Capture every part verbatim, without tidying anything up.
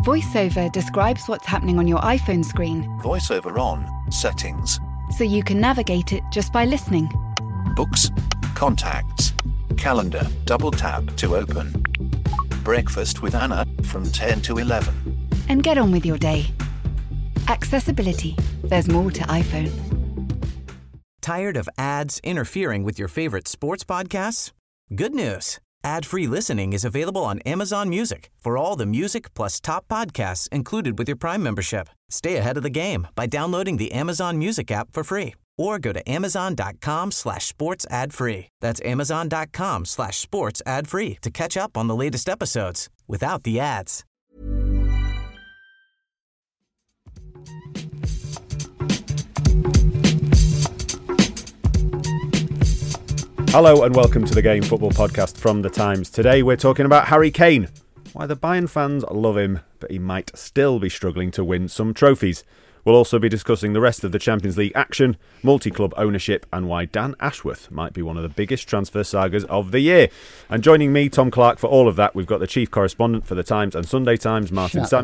VoiceOver describes what's happening on your iPhone screen. VoiceOver on, settings. So you can navigate it just by listening. Books, contacts, calendar, double tap to open. Breakfast with Anna from ten to eleven. And get on with your day. Accessibility. There's more to iPhone. Tired of ads interfering with your favorite sports podcasts? Good news. Ad-free listening is available on Amazon Music for all the music plus top podcasts included with your Prime membership. Stay ahead of the game by downloading the Amazon Music app for free or go to amazon.com slash sports ad free. That's amazon.com slash sports ad free to catch up on the latest episodes without the ads. Hello and welcome to the Game Football Podcast from The Times. Today we're talking about Harry Kane, why the Bayern fans love him, but he might still be struggling to win some trophies. We'll also be discussing the rest of the Champions League action, multi-club ownership, and why Dan Ashworth might be one of the biggest transfer sagas of the year. And joining me, Tom Clark, for all of that, we've got the chief correspondent for The Times and Sunday Times, Martin Sam.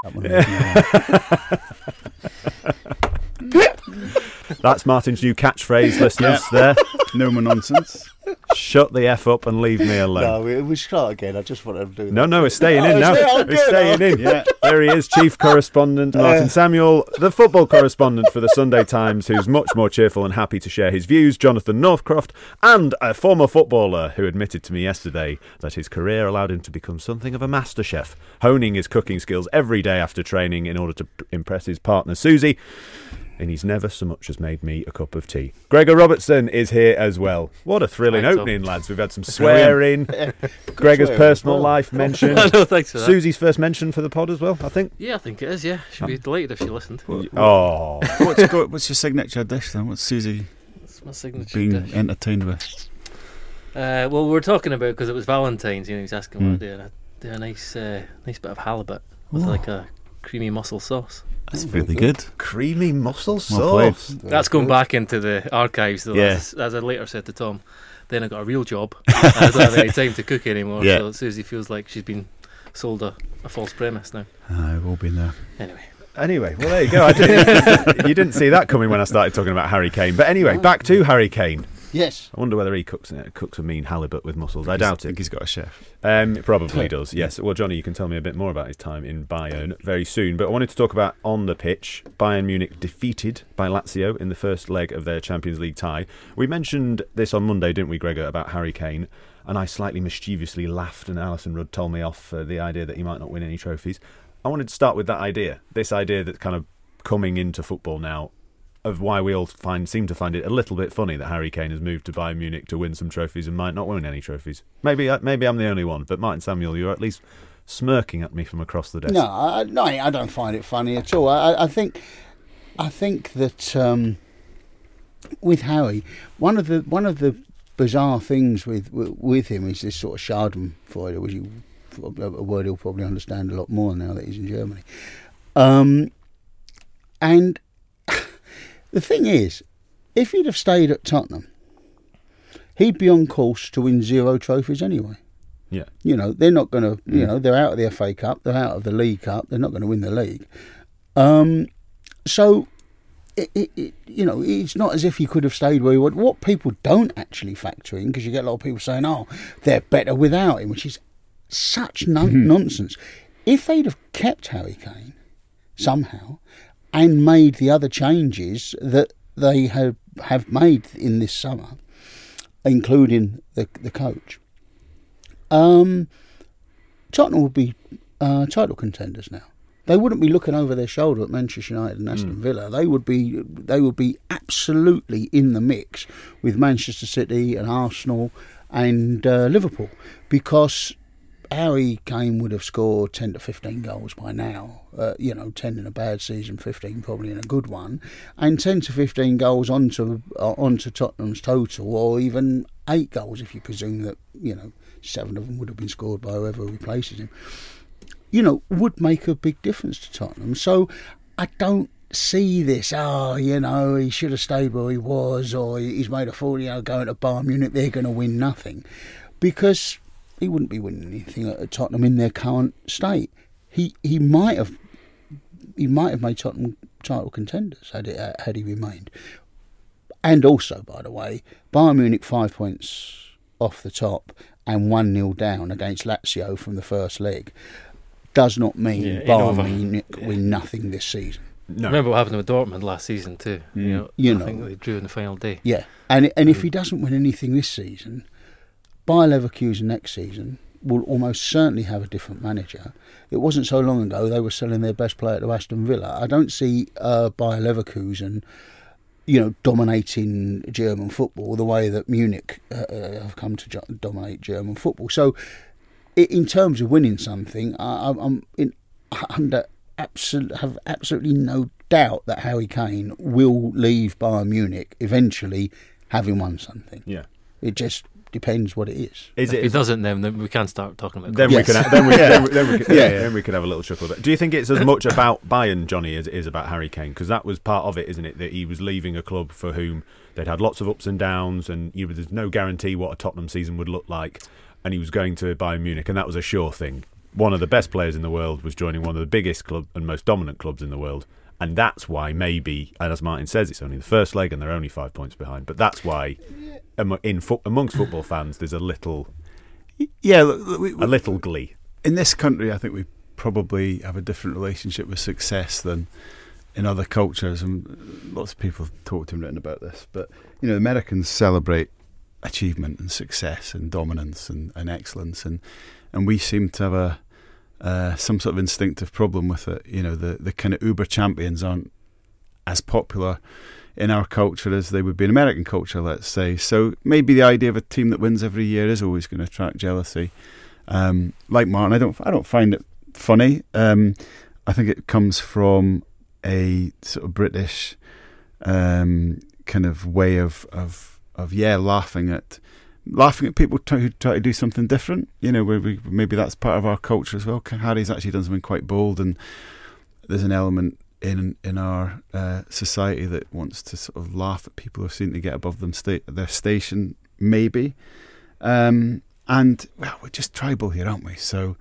That's Martin's new catchphrase, listeners, there. No more nonsense. Shut the F up and leave me alone. No, we, we start again. I just want to do that. No, no, we're staying in oh, now. Oh, we're staying in. Yeah. There he is, chief correspondent Martin uh, Samuel, the football correspondent for the Sunday Times, who's much more cheerful and happy to share his views, Jonathan Northcroft, and a former footballer who admitted to me yesterday that his career allowed him to become something of a master chef, honing his cooking skills every day after training in order to p- impress his partner Susie. And he's never so much as made me a cup of tea. Gregor Robertson is here as well. What a thrilling Thanks, opening, lads. We've had some swearing. Gregor's swearing personal well. life mentioned. No, thanks for that. Susie's first mention for the pod as well, I think. Yeah, I think it is, yeah. She'll be delighted if she listened. Oh. What's, got, what's your signature dish then? What's Susie That's my signature being dish. entertained with? Uh, well, we were talking about, because it was Valentine's, you know, he was asking Mm. what do a, do a nice, uh, nice bit of halibut with like a creamy mussel sauce. That's really good. Creamy mussel Well sauce. That's going back into the archives, though. Yeah. As, as I later said to Tom, then I got a real job. I don't have any time to cook anymore, Yeah. so Susie feels like she's been sold a, a false premise now. Uh, we've all been there. Anyway. Anyway, well, there you go. I didn't, you didn't see that coming when I started talking about Harry Kane. But anyway, back to Harry Kane. Yes. I wonder whether he cooks uh, cooks a mean halibut with mussels. I He's- doubt I think it. he's got a chef. Um, it probably does, yes. Well, Johnny, you can tell me a bit more about his time in Bayern very soon. But I wanted to talk about on the pitch. Bayern Munich defeated by Lazio in the first leg of their Champions League tie. We mentioned this on Monday, didn't we, Gregor, about Harry Kane? And I slightly mischievously laughed, and Alison Rudd told me off uh, the idea that he might not win any trophies. I wanted to start with that idea, this idea that's kind of coming into football now, of why we all find seem to find it a little bit funny that Harry Kane has moved to Bayern Munich to win some trophies and might not win any trophies. Maybe maybe I'm the only one, but Martin Samuel, you're at least smirking at me from across the desk. No, I, no, I don't find it funny at all. I, I think, I think that um, with Harry, one of the one of the bizarre things with with him is this sort of Schadenfreude, which you, a word he'll probably understand a lot more now that he's in Germany. Um, and the thing is, if he'd have stayed at Tottenham, he'd be on course to win zero trophies anyway. Yeah. You know, they're not going to, you know, they're out of the F A Cup, they're out of the League Cup, they're not going to win the league. Um, so, it, it, it, you know, it's not as if he could have stayed where he would. What people don't actually factor in, because you get a lot of people saying, oh, they're better without him, which is such non- mm-hmm. nonsense. If they'd have kept Harry Kane somehow and made the other changes that they have, have made in this summer, including the, the coach, um, Tottenham would be uh, title contenders now. They wouldn't be looking over their shoulder at Manchester United and Aston mm. Villa. They would be they would be absolutely in the mix with Manchester City and Arsenal and uh, Liverpool, because Harry Kane would have scored ten to fifteen goals by now. Uh, you know, ten in a bad season, fifteen probably in a good one, and ten to fifteen goals onto uh, onto Tottenham's total, or even eight goals if you presume that, you know, seven of them would have been scored by whoever replaces him. You know, would make a big difference to Tottenham. So I don't see this, oh, you know, he should have stayed where he was, or he's made a fool, you know, going to Bayern Munich, they're going to win nothing. Because he wouldn't be winning anything at Tottenham in their current state. he he might have he might have made Tottenham title contenders had it had he remained. And also, by the way, Bayern Munich five points off the top and one nil down against Lazio from the first leg does not mean Yeah, Bayern Munich yeah. win nothing this season. No. Remember what happened with Dortmund last season too. Mm. You know, You I know. think they drew in the final day. Yeah, and and if he doesn't win anything this season, Bayer Leverkusen next season will almost certainly have a different manager. It wasn't so long ago they were selling their best player to Aston Villa. I don't see uh, Bayer Leverkusen, you know, dominating German football the way that Munich uh, have come to jo- dominate German football. So, i- in terms of winning something, I, I'm- I'm in, under absolute have absolutely no doubt that Harry Kane will leave Bayern Munich eventually, having won something. Yeah. It just depends what it is. Is If it? he doesn't, then, then we can start talking about. Then Yes. we can. Then we, then, we, then, we can, Yeah. then we can have a little chuckle. But do you think it's as much about Bayern, Johnny, as it is about Harry Kane? Because that was part of it, isn't it? That he was leaving a club for whom they'd had lots of ups and downs, and you know, there's no guarantee what a Tottenham season would look like, and he was going to Bayern Munich, and that was a sure thing. One of the best players in the world was joining one of the biggest club and most dominant clubs in the world. And that's why maybe, and as Martin says, it's only the first leg and they're only five points behind. But that's why, amo- in fo- amongst football fans, there's a little, Yeah, look, look, we, a little glee. in this country, I think we probably have a different relationship with success than in other cultures, and lots of people have talked and written about this. But you know, Americans celebrate achievement and success and dominance and, and excellence, and and we seem to have a uh, some sort of instinctive problem with it. You know, the the kind of uber champions aren't as popular in our culture as they would be in American culture, let's say. So maybe the idea of a team that wins every year is always going to attract jealousy. Um, like Martin, I don't, I don't find it funny. Um, I think it comes from a sort of British um, kind of way of, of, of yeah, laughing at, laughing at people try, who try to do something different. You know, where we, maybe that's part of our culture as well. Harry's actually done something quite bold, and there's an element in in our uh, society that wants to sort of laugh at people who seem to get above them sta- their station, maybe. Um, and, well, we're just tribal here, aren't we? So,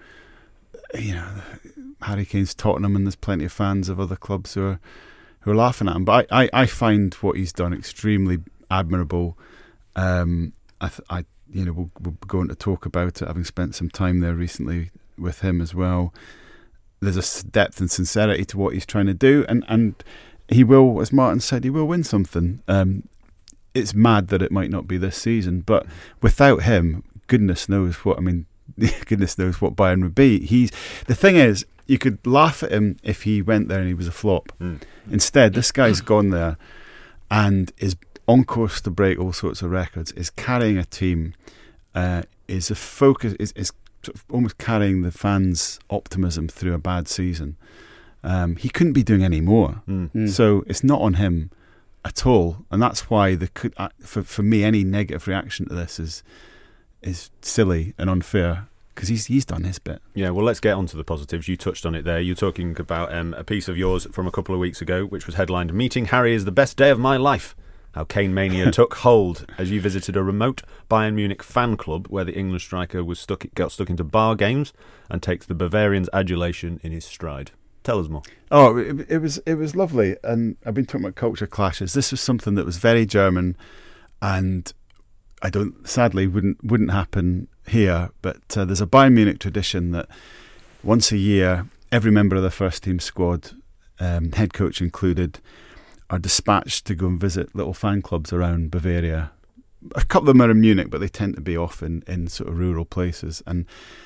you know, Harry Kane's Tottenham, and there's plenty of fans of other clubs who are who are laughing at him. But I, I, I find what he's done extremely admirable. Um, I, th- I, you know, we'll, we'll go on to talk about it, having spent some time there recently with him as well. There's a depth and sincerity to what he's trying to do, and, and he will, as Martin said, he will win something. Um, it's mad that it might not be this season, but without him, goodness knows what, I mean, goodness knows what Bayern would be. He's the thing is, you could laugh at him if he went there and he was a flop. Mm. Instead, this guy's gone there and is on course to break all sorts of records, is carrying a team, uh, is a focus, is, is sort of almost carrying the fans' optimism through a bad season. Um, he couldn't be doing any more. Mm. Mm. So it's not on him at all, and that's why the could uh, for for me any negative reaction to this is is silly and unfair, because he's he's done his bit. Yeah, well, let's get on to the positives. You touched on it there. You're talking about um, a piece of yours from a couple of weeks ago, which was headlined, "Meeting Harry is the best day of my life. How Kane mania took hold," as you visited a remote Bayern Munich fan club where the English striker was stuck got stuck into bar games and takes the Bavarians' adulation in his stride. Tell us more. Oh, it, it was it was lovely, and I've been talking about culture clashes. This was something that was very German, and I don't sadly wouldn't wouldn't happen here. But uh, there's a Bayern Munich tradition that once a year, every member of the first team squad, um, head coach included, are dispatched to go and visit little fan clubs around Bavaria. A couple of them are in Munich, but they tend to be off in, in sort of rural places, and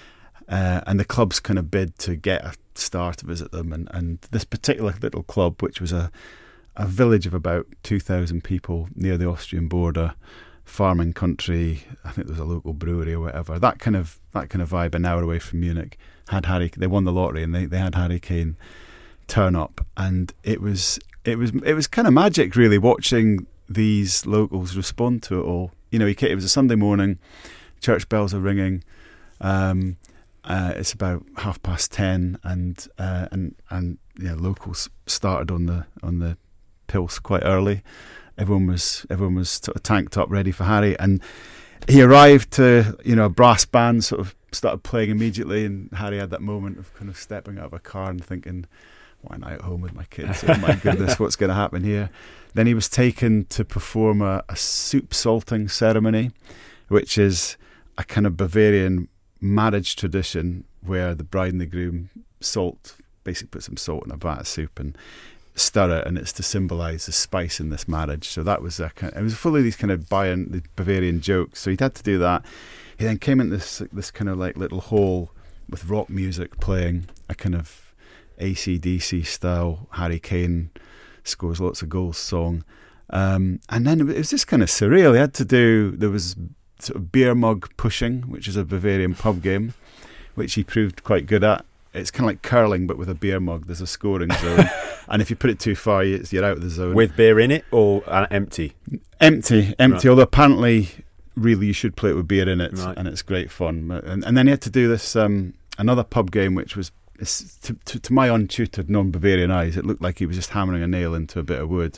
uh, and the clubs kind of bid to get a star to visit them. And, and this particular little club, which was a, a village of about two thousand people near the Austrian border, farming country, I think there was a local brewery or whatever, that kind of that kind of vibe, an hour away from Munich, had Harry, they won the lottery, and they, they had Harry Kane turn up, and it was It was it was kind of magic, really, watching these locals respond to it all. You know, it was a Sunday morning, church bells are ringing. Um, uh, it's about half past ten, and uh, and and yeah, locals started on the on the Pils quite early. Everyone was everyone was sort of tanked up, ready for Harry, and he arrived to, you know, a brass band sort of started playing immediately, and Harry had that moment of kind of stepping out of a car and thinking, why not at home with my kids? Oh my goodness, what's going to happen here? Then he was taken to perform a, a soup salting ceremony, which is a kind of Bavarian marriage tradition where the bride and the groom salt, basically put some salt in a vat of soup and stir it, and it's to symbolise the spice in this marriage. So that was a kind of, it was full of these kind of Bayern, the Bavarian jokes. So he'd had to do that. He then came in this this kind of like little hall with rock music playing, a kind of A C D C style Harry Kane scores lots of goals song. Um, and then it was just kind of surreal. He had to do, there was sort of beer mug pushing, which is a Bavarian pub game, which he proved quite good at. It's kind of like curling, but with a beer mug. There's a scoring zone, and if you put it too far, you're out of the zone. With beer in it or uh, empty? Empty, empty. Right. Although apparently, really, you should play it with beer in it, right. and it's great fun. And, and then he had to do this um, another pub game, which was, to, to, to my untutored non-Bavarian eyes, it looked like he was just hammering a nail into a bit of wood.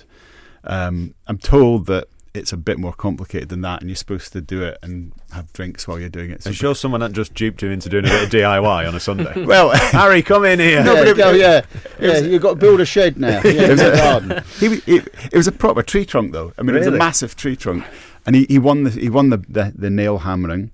Um, I'm told that it's a bit more complicated than that, and you're supposed to do it and have drinks while you're doing it. So I'm sure someone that just duped him into doing a bit of D I Y on a Sunday. Well, Harry, come in here. No, but it- go, yeah, it yeah. was- You've got to build a shed now. Yeah, It was in the a- garden. he, was- it, it was a proper tree trunk, though. I mean, it was Really? a massive tree trunk, and he, he won the he won the the, the nail hammering,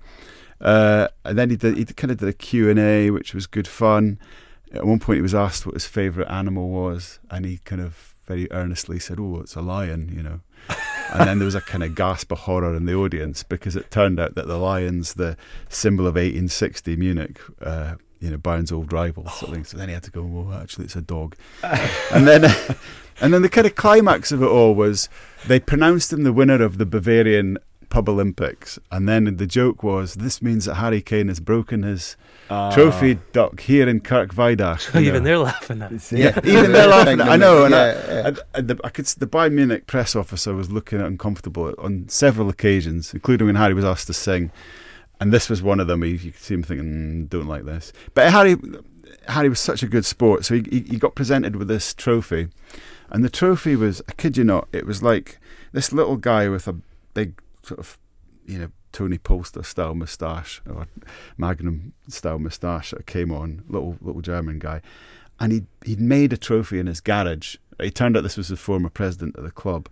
uh, and then he did he kind of did a Q and A, which was good fun. At one point, he was asked what his favourite animal was, and he kind of very earnestly said, "Oh, it's a lion," you know. And then there was a kind of gasp of horror in the audience, because it turned out that the lion's the symbol of eighteen sixty Munich, uh, you know, Bayern's old rival. Sort of thing. So then he had to go, well, actually, it's a dog. and then uh, and then the kind of climax of it all was they pronounced him the winner of the Bavarian Pub Olympics. And then the joke was, this means that Harry Kane has broken his Ah. trophy duck here in Kirkweidach. you Even know. they're laughing at it. Yeah, even they're laughing. At, I know, and, Yeah, I, yeah. and, and the, I could. s- The Bayern Munich press officer was looking at uncomfortable on several occasions, including when Harry was asked to sing, and this was one of them. He, you could see him thinking, mm, "Don't like this." But Harry, Harry was such a good sport, so he, he he got presented with this trophy, and the trophy was, I kid you not, it was like this little guy with a big sort of, you know, Tony Polster style moustache or Magnum style moustache that came on, little little German guy, and he he'd made a trophy in his garage. It turned out this was the former president of the club,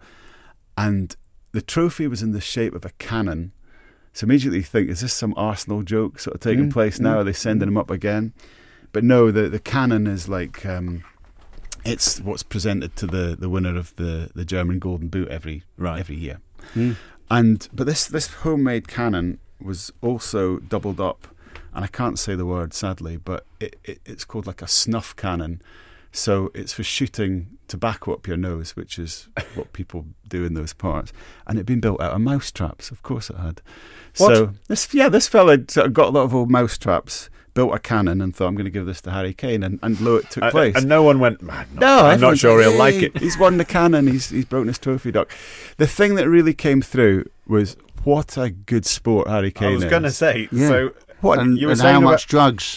and the trophy was in the shape of a cannon. So immediately you think, is this some Arsenal joke sort of taking Mm, place now? mm, Are they sending him up again? But no, the the cannon is like um, it's what's presented to the, the winner of the, the German Golden Boot every Right. every year. Mm. And but this this homemade cannon was also doubled up, and I can't say the word sadly, but it, it it's called like a snuff cannon. So it's for shooting tobacco up your nose, which is what people do in those parts. And it'd been built out of mouse traps, of course it had. What? So this yeah, this fella had sort of got a lot of old mouse traps, built a cannon, and thought, I'm going to give this to Harry Kane, and, and lo, it took And- place. And no one went, man, no, No, I'm not everyone's sure he'll "Hey, like it. He's won the cannon. He's he's broken his trophy duck. The thing that really came through was what a good sport Harry Kane I was is. going to say, Yeah. so What and, you were and saying how about- much drugs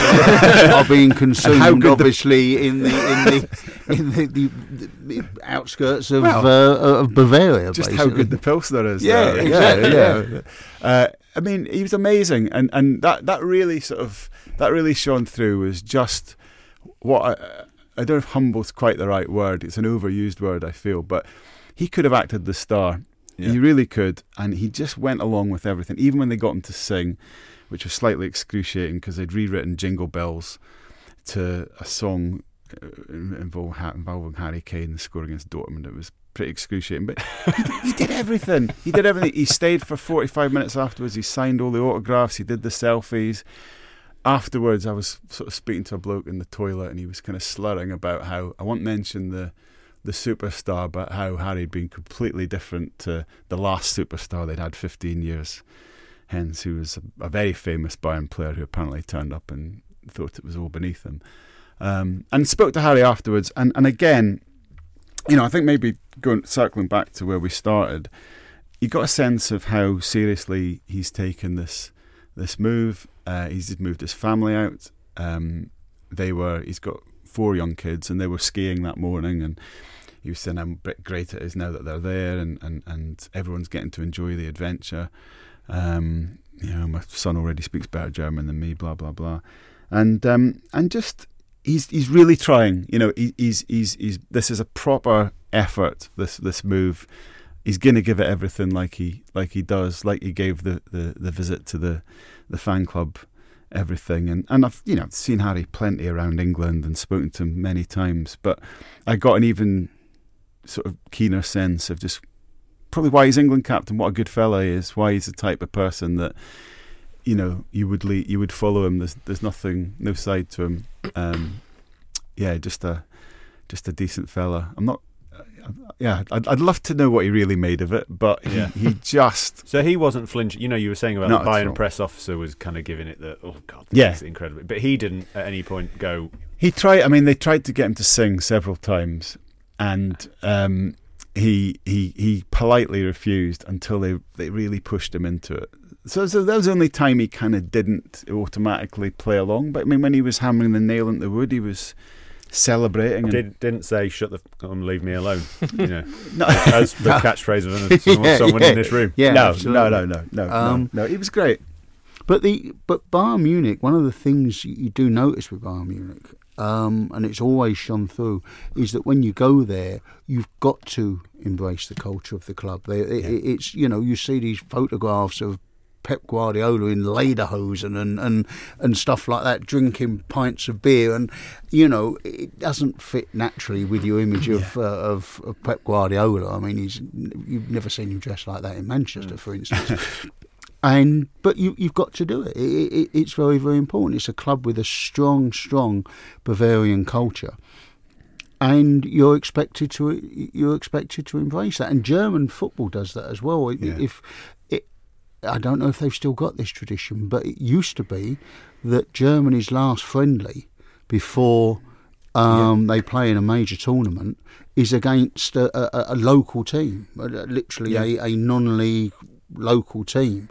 uh, are being consumed, how good the- obviously, in the in the in the, the, the outskirts of Well, uh, of Bavaria. just basically. how good the Pilsner is. Yeah, there. exactly, yeah. Uh, I mean, he was amazing, and, and that, that really sort of that really shone through. Was just what I, I don't know if humble's quite the right word. It's an overused word, I feel, but he could have acted the star. Yeah. He really could, and he just went along with everything. Even when they got him to sing, which was slightly excruciating because they'd rewritten Jingle Bells to a song uh, involving, involving Harry Kane scoring against Dortmund. It was pretty excruciating, but he, he did everything. He did everything. He stayed for forty-five minutes afterwards. He signed all the autographs. He did the selfies. Afterwards, I was sort of speaking to a bloke in the toilet, and he was kind of slurring about how, I won't mention the the superstar, but how Harry had been completely different to the last superstar they'd had fifteen years hence, who was a, a very famous Bayern player who apparently turned up and thought it was all beneath him. Um, and spoke to Harry afterwards, and, and again, you know, I think maybe going circling back to where we started, you got a sense of how seriously he's taken this this move. Uh, he's moved his family out. Um, they were he's got four young kids, and they were skiing that morning, and he was saying how great it is now that they're there, and, and, and everyone's getting to enjoy the adventure. Um, you know, my son already speaks better German than me. Blah blah blah, and um, and just he's he's really trying. You know, he, he's he's he's this is a proper effort. This this move. He's going to give it everything, like he like he does, like he gave the, the, the visit to the, the fan club, everything. And, and I've you know seen Harry plenty around England and spoken to him many times, but I got an even sort of keener sense of just probably why he's England captain, what a good fella he is, why he's the type of person that you know you would lead, you would follow him. There's there's nothing, no side to him. Um, yeah, just a just a decent fella. I'm not. Yeah, I'd, I'd love to know what he really made of it, but he, Yeah. he just... So he wasn't flinching. You know, you were saying about Not the at Bayern all. press officer was kind of giving it the, oh, God, this Yeah. is incredible. But he didn't at any point go... He tried, I mean, they tried to get him to sing several times, and um, he he he politely refused until they, they really pushed him into it. So, so that was the only time he kind of didn't automatically play along. But I mean, when he was hammering the nail into the wood, he was celebrating. And Did, didn't say, shut the f*** up and leave me alone, you know, no, as the catchphrase of someone, Yeah, someone yeah. in this room. Yeah, no, absolutely. no, no, no, no, Um, no, no. He was great. But the but Bayern Munich, one of the things you do notice with Bayern Munich, um, and it's always shone through, is that when you go there, you've got to embrace the culture of the club. They, it, it's you know you see these photographs of Pep Guardiola in lederhosen and, and and stuff like that, drinking pints of beer, and you know it doesn't fit naturally with your image of, uh, of of Pep Guardiola. I mean, he's you've never seen him dressed like that in Manchester, for instance. And but you you've got to do it. It, it. It's very very important. It's a club with a strong strong Bavarian culture, and you're expected to you're expected to embrace that. And German football does that as well. Yeah. If it, I don't know if they've still got this tradition, but it used to be that Germany's last friendly before um, yeah. they play in a major tournament is against a, a, a local team, literally Yeah. a, a non-league local team.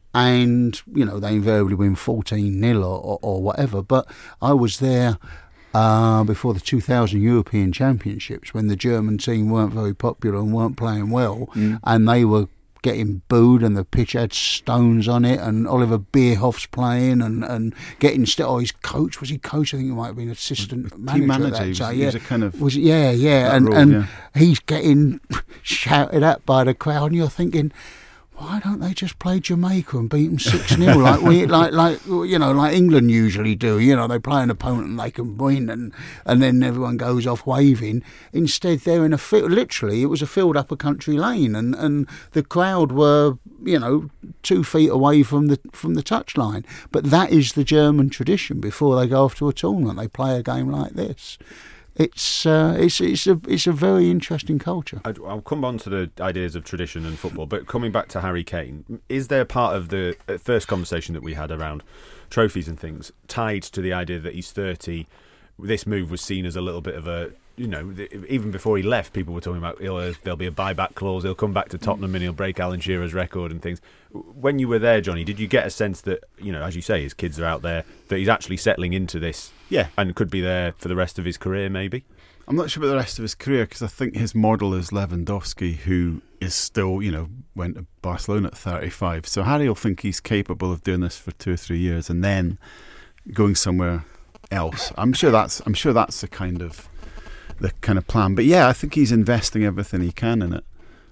And, you know, they invariably win fourteen nil or, or, or whatever. But I was there uh, before the two thousand European Championships when the German team weren't very popular and weren't playing well. Mm. And they were getting booed and the pitch had stones on it, and Oliver Bierhoff's playing and, and getting... St- oh, his coach, was he coach? I think he might have been assistant Team manager. manager. at that He was, time, he yeah. was a kind of... Was it? Yeah, yeah. that And, role, and yeah. he's getting shouted at by the crowd, and you're thinking, why don't they just play Jamaica and beat them six nil like we like like you know like England usually do? You know, they play an opponent and they can win, and and then everyone goes off waving. Instead, they're in a field. Literally, it was a field up a country lane, and, and the crowd were you know two feet away from the from the touchline. But that is the German tradition. Before they go off to a tournament, they play a game like this. It's uh, it's it's a it's a very interesting culture. I'd- I'll come on to the ideas of tradition and football, but coming back to Harry Kane, is there part of the uh, first conversation that we had around trophies and things tied to the idea that he's thirty? This move was seen as a little bit of a, you know, th- even before he left, people were talking about he'll, uh, there'll be a buyback clause, he'll come back to Tottenham and he'll break Alan Shearer's record and things. When you were there, Johnny, did you get a sense that, you know, as you say, his kids are out there, that he's actually settling into this? Yeah. And could be there for the rest of his career, maybe? I'm not sure about the rest of his career, because I think his model is Lewandowski, who is still, you know, went to Barcelona at thirty-five. So Harry will think he's capable of doing this for two or three years and then going somewhere else. I'm sure that's I'm sure that's the kind of the kind of plan. But yeah, I think he's investing everything he can in it,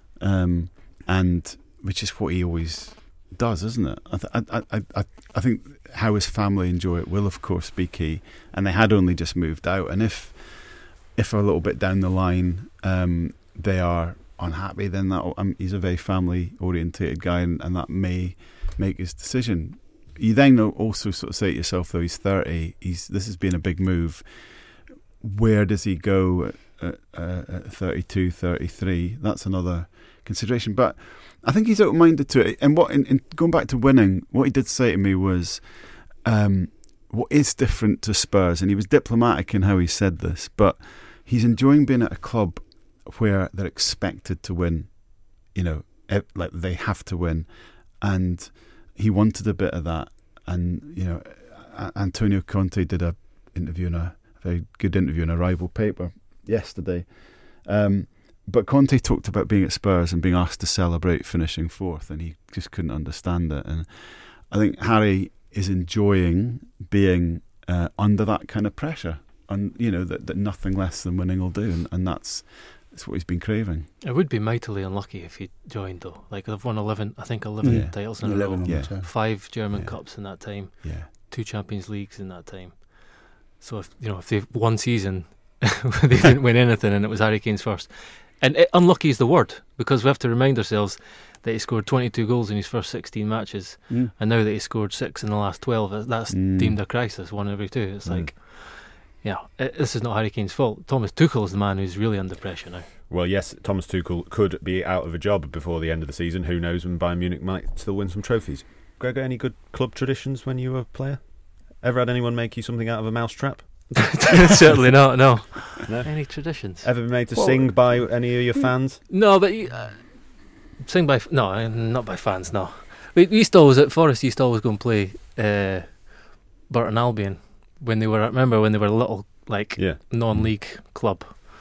um, and which is what he always does, isn't it? I, th- I, I, I, I think how his family enjoy it will, of course, be key. And they had only just moved out, and if if a little bit down the line um, they are unhappy, then that um, he's a very family orientated guy, and, and that may make his decision. You then also sort of say to yourself, though, he's thirty, he's this has been a big move. Where does he go at, at, at thirty-two, thirty-three? That's another consideration. But I think he's open-minded to it. And what, in, in going back to winning, what he did say to me was, um, what is different to Spurs, and he was diplomatic in how he said this, but he's enjoying being at a club where they're expected to win, you know, like they have to win, and he wanted a bit of that. And you know, Antonio Conte did a interview in a, a very good interview in a rival paper yesterday, um, but Conte talked about being at Spurs and being asked to celebrate finishing fourth, and he just couldn't understand it. And I think Harry is enjoying being uh, under that kind of pressure, and you know that, that nothing less than winning will do, and, and that's that's what he's been craving. It would be mightily unlucky if he joined, though. Like they've won eleven, I think eleven Yeah. titles in a row, Yeah. five German Yeah. Cups in that time, Yeah, two Champions Leagues in that time. So if you know if they've one season they didn't win anything and it was Harry Kane's first, and it, unlucky is the word, because we have to remind ourselves that he scored twenty-two goals in his first sixteen matches, Mm. and now that he scored six in the last twelve, that's Mm. deemed a crisis, one every two. It's Mm. like, yeah, it, this is not Harry Kane's fault. Thomas Tuchel is the man who's really under pressure now. Well, yes, Thomas Tuchel could be out of a job before the end of the season. Who knows, when Bayern Munich might still win some trophies. Gregor, any good club traditions when you were a player? Ever had anyone make you something out of a mousetrap? Certainly not, no. No? Any traditions? Ever been made to Well- sing by any of your fans? No, but you, uh, sing by f- no, uh, not by fans. No, we, we used to always at Forest. Used to always go and play uh, Burton Albion when they were. I remember when they were a little like Yeah. non-league club,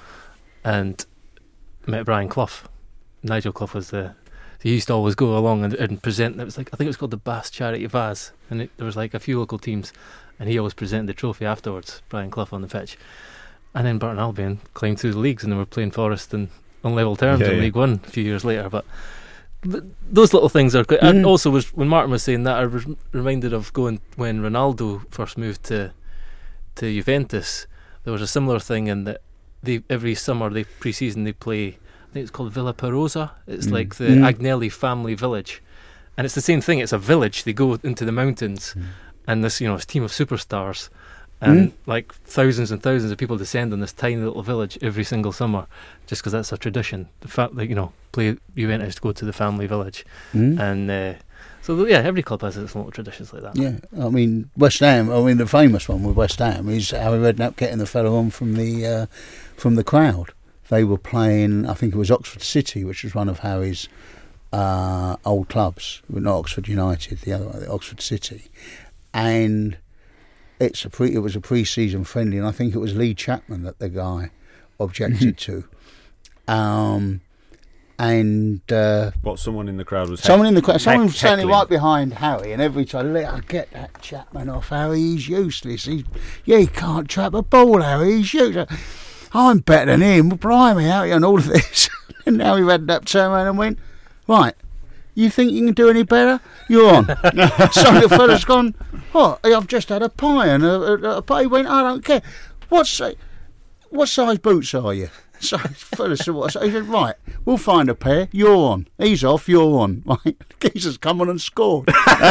and met Brian Clough. Nigel Clough was the. He used to always go along and, and present. It was like I think it was called the Bass Charity Vase, and it, there was like a few local teams, and he always presented the trophy afterwards. Brian Clough on the pitch, and then Burton Albion climbed through the leagues, and they were playing Forest and on level terms Yeah, in yeah. League One a few years later. But th- those little things are good. And Mm. also, was when Martin was saying that, I was reminded of going when Ronaldo first moved to to Juventus. There was a similar thing in that they every summer they pre-season they play. I think it's called Villa Perosa. It's Mm. like the Mm. Agnelli family village, and it's the same thing. It's a village. They go into the mountains, Mm. and this you know this team of superstars. And Mm. like thousands and thousands of people descend on this tiny little village every single summer, just because that's a tradition. The fact that you know play Juventus go to the family village, Mm. and uh, so th- yeah, every club has its little traditions like that. Yeah, I mean West Ham. I mean the famous one with West Ham is Harry Redknapp getting the fellow on from the uh, from the crowd. They were playing, I think it was Oxford City, which was one of Harry's uh, old clubs. Well, not Oxford United, the other one, Oxford City, and it's a pre. It was a pre-season friendly, and I think it was Lee Chapman that the guy objected to. Um, and uh, What, someone in the crowd was someone in the crowd, heck- someone was standing heckling? right behind Harry, and every time, "Lee, I get that Chapman off, Harry. He's useless. He, yeah, he can't trap a ball, Harry. He's useless. I'm better than him. Blimey, Harry, and all of this." And now he had that turn around and went, "Right, you think you can do any better? You're on." So the fella's gone, "What? I've just had a pie and a, a, a pie." He went, "I don't care. What si- what size boots are you?" So the fella said, "What?" So he said, "Right, we'll find a pair. You're on. He's off. You're on." Right? Geezer's come on and scored.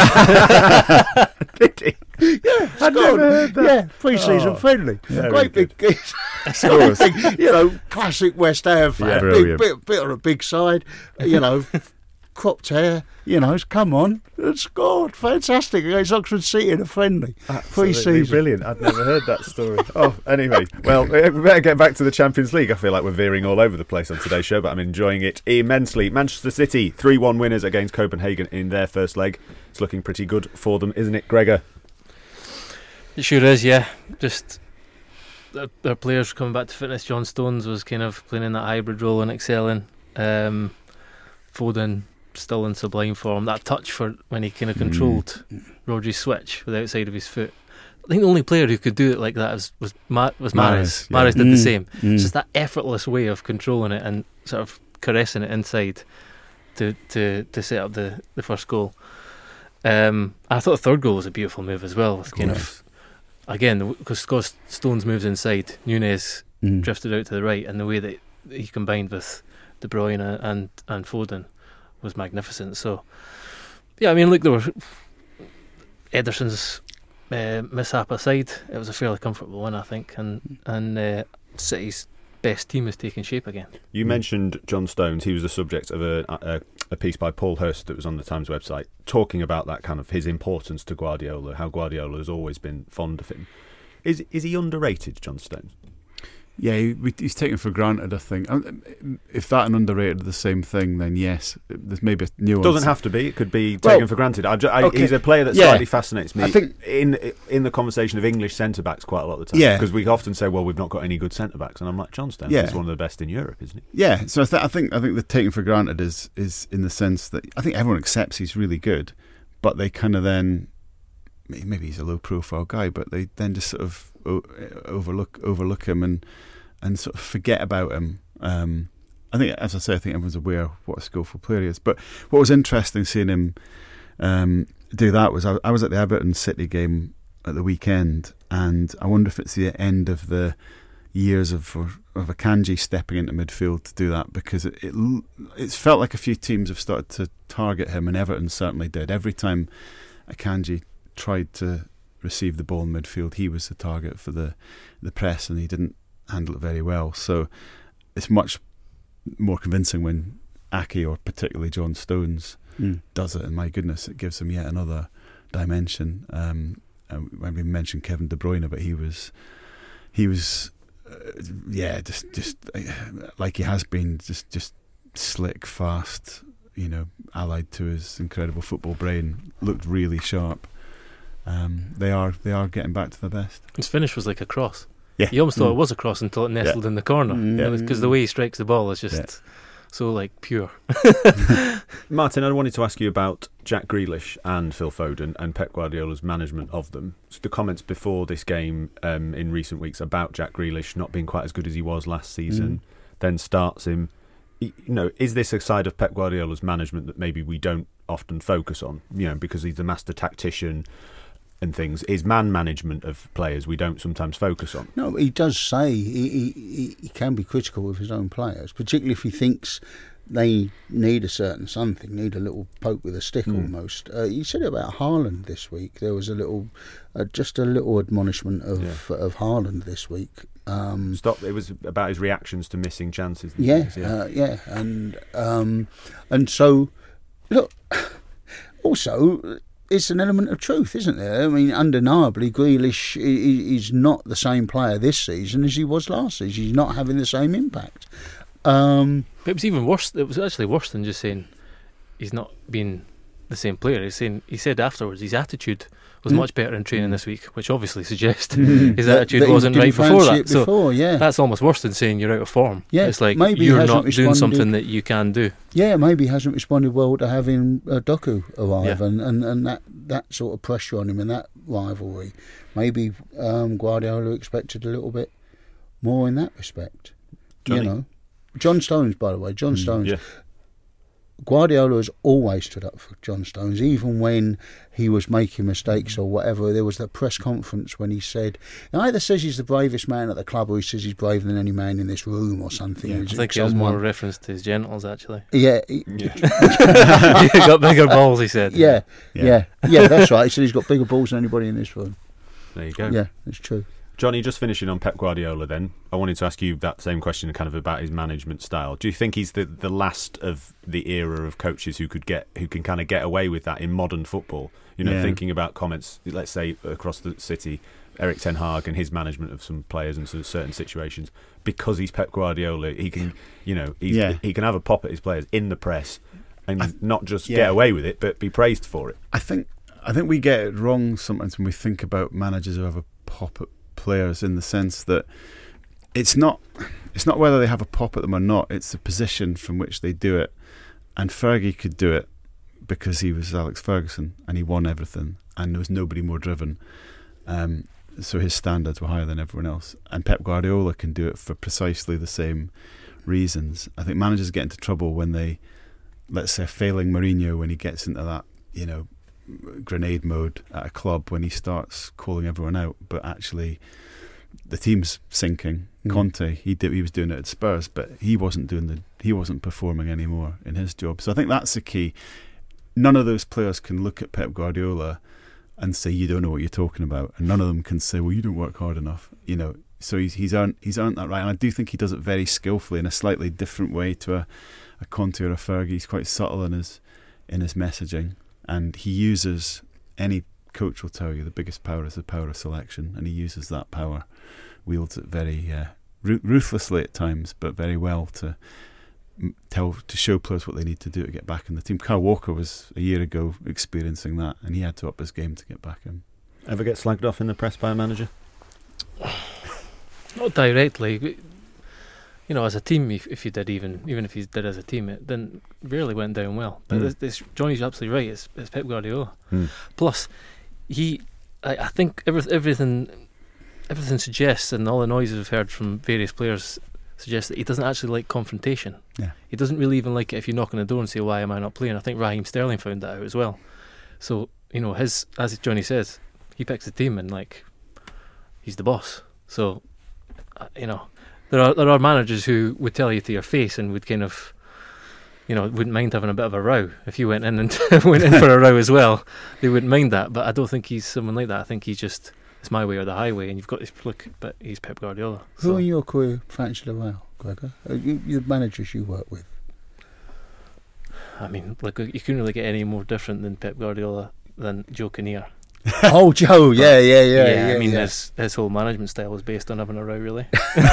Did he? Yeah, I'd scored. never heard that. Yeah, pre-season Oh, friendly. very Great big good. geezer. Big, you know, classic West Ham fan. Yeah, big, brilliant. bit, bit on a big side. You know, cropped hair. You know, come on, and scored. Fantastic against Oxford City in a friendly Absolutely pre-season. brilliant. I'd never heard that story. Oh, anyway, well, we better get back to the Champions League. I feel like we're veering all over the place on today's show, but I'm enjoying it immensely. Manchester City, three one winners against Copenhagen in their first leg. It's looking pretty good for them, isn't it, Gregor? It sure is, yeah. Just their, their players coming back to fitness. John Stones was kind of playing in that hybrid role and excelling. Um, Foden still in sublime form. That touch for when he kind of controlled Mm. Rodri's switch with the outside of his foot. I think the only player who could do it like that was was, Ma- was Mahrez. Mahrez, yeah. Mahrez did the Mm, same. mm. It's just that effortless way of controlling it and sort of caressing it inside to to, to set up the, the first goal. Um, I thought the third goal was a beautiful move as well. With kind of again because Scott Stones moves inside, Nunez Mm. drifted out to the right, and the way that he combined with De Bruyne and and Foden was magnificent. So yeah, I mean, look, there were Ederson's uh, mishap aside, it was a fairly comfortable one, I think, and and uh, City's best team is taking shape again. You mentioned John Stones. He was the subject of a, a, a piece by Paul Hurst that was on the Times website, talking about that kind of his importance to Guardiola, how Guardiola has always been fond of him. Is is he underrated, John Stones? Yeah, he, he's taken for granted, I think. If that and underrated are the same thing, then yes, there's maybe a nuance. Doesn't have to be. It could be Well, taken for granted. I, I, okay. He's a player that Yeah. slightly fascinates me I think- in in the conversation of English centre-backs quite a lot of the time. Yeah. Because we often say, well, we've not got any good centre-backs. And I'm like, John Stones Yeah. is one of the best in Europe, isn't he? Yeah, so I, th- I think I think the taking for granted is is in the sense that I think everyone accepts he's really good, but they kind of then maybe he's a low-profile guy, but they then just sort of o- overlook overlook him and. and sort of forget about him. Um, I think, as I say, I think everyone's aware of what a skillful player he is. But what was interesting seeing him um, do that was I, I was at the Everton City game at the weekend, and I wonder if it's the end of the years of of Akanji stepping into midfield to do that, because it, it it's felt like a few teams have started to target him, and Everton certainly did. Every time Akanji tried to receive the ball in midfield, he was the target for the the press, and he didn't handle it very well. So it's much more convincing when Aki, or particularly John Stones, Mm. does it, and my goodness, it gives him yet another dimension. Um, and when we mentioned Kevin De Bruyne, but he was he was uh, yeah just just uh, like he has been, just just slick, fast, you know, allied to his incredible football brain, looked really sharp. Um, they are they are getting back to their best. His finish was like a cross. Yeah. You almost thought Mm. it was a cross until it nestled Yeah. in the corner. Mm. Because the way he strikes the ball is just Yeah. so like pure. Martin, I wanted to ask you about Jack Grealish and Phil Foden and Pep Guardiola's management of them. So the comments before this game um, in recent weeks about Jack Grealish not being quite as good as he was last season, Mm. then starts him. You know, is this a side of Pep Guardiola's management that maybe we don't often focus on? You know, because he's the master tactician and things. Is man management of players we don't sometimes focus on? No, he does say he, he, he- he can be critical of his own players, particularly if he thinks they need a certain something, need a little poke with a stick Mm. almost. Uh, he said it about Haaland this week. There was a little, uh, just a little admonishment of Yeah. of Haaland this week. Um, Stop. It was about his reactions to missing chances. and yeah, things, yeah. uh, yeah, and um, and so look. Also, it's an element of truth, isn't there? I mean, undeniably, Grealish i- i- is not the same player this season as he was last season. He's not having the same impact. Um, But it was even worse. It was actually worse than just saying he's not being the same player. He's saying he said afterwards his attitude was Mm. much better in training this week, which obviously suggests Mm. his that- attitude that he wasn't didn't right before fancy that. it So before, yeah, that's almost worse than saying you're out of form. Yeah, It's like maybe he you're hasn't not doing responded- something that you can do. yeah, maybe he hasn't responded well to having uh, Doku arrive, Yeah. and, and, and that, that sort of pressure on him and that rivalry. Maybe um, Guardiola expected a little bit more in that respect. Johnny? You know, John Stones, by the way, John Stones. yeah. Guardiola has always stood up for John Stones, even when he was making mistakes or whatever. There was that press conference when he said, he either says he's the bravest man at the club, or he says he's braver than any man in this room, or something. Yeah, I He's think it was more a someone- reference to his genitals, actually. Yeah, he- Yeah. He got bigger balls, he said. yeah, Yeah. yeah, yeah. That's right. He said he's got bigger balls than anybody in this room. There you go. Yeah, it's true. Johnny, just finishing on Pep Guardiola then, I wanted to ask you that same question kind of about his management style. Do you think he's the, the last of the era of coaches who could get who can kind of get away with that in modern football? You know, Yeah. thinking about comments, let's say, across the city, Eric Ten Hag and his management of some players in some certain situations, because he's Pep Guardiola, he can, you know, he's, Yeah. he can have a pop at his players in the press and I- not just yeah. get away with it, but be praised for it. I think I think we get it wrong sometimes when we think about managers who have a pop at players, in the sense that it's not it's not whether they have a pop at them or not, it's the position from which they do it. And Fergie could do it because he was Alex Ferguson and he won everything, and there was nobody more driven, um, so his standards were higher than everyone else. And Pep Guardiola can do it for precisely the same reasons. I think managers get into trouble when they, let's say, failing Mourinho, when he gets into that, you know, grenade mode at a club, when he starts calling everyone out, but actually the team's sinking. Mm. Conte, he did, he was doing it at Spurs, but he wasn't doing the he wasn't performing anymore in his job. So I think that's the key. None of those players can look at Pep Guardiola and say you don't know what you're talking about, and none of them can say, well, you don't work hard enough. You know, so he's he's earned he's earned that right, and I do think he does it very skillfully in a slightly different way to a, a Conte or a Fergie. He's quite subtle in his in his messaging. And he uses, any coach will tell you, the biggest power is the power of selection, and he uses that power, wields it very uh, ru- ruthlessly at times, but very well to tell to show players what they need to do to get back in the team. Kyle Walker was a year ago experiencing that, and he had to up his game to get back in. Ever get slagged off in the press by a manager? Not directly. You know, as a team, if, if you did, even even if you did as a team, it then rarely went down well. But Mm. this, this, Johnny's absolutely right. It's, it's Pep Guardiola. Mm. Plus, he, I, I think every, everything, everything suggests, and all the noises we've heard from various players suggest that he doesn't actually like confrontation. Yeah. He doesn't really even like it if you knock on the door and say, "Why am I not playing?" I think Raheem Sterling found that out as well. So you know, his as Johnny says, he picks the team and like he's the boss. So uh, you know. There are there are managers who would tell you to your face and would kind of, you know, wouldn't mind having a bit of a row if you went in and went in for a row as well. They wouldn't mind that, but I don't think he's someone like that. I think he's just it's my way or the highway, and you've got this look, but he's Pep Guardiola. Who So. in your career fancied a row, Gregor? Uh, you, you managers you work with. I mean, like you couldn't really get any more different than Pep Guardiola than Joe Kinnear. Oh, Joe, yeah, yeah, yeah, yeah, yeah. I mean, yeah. his his whole management style was based on having a row, really.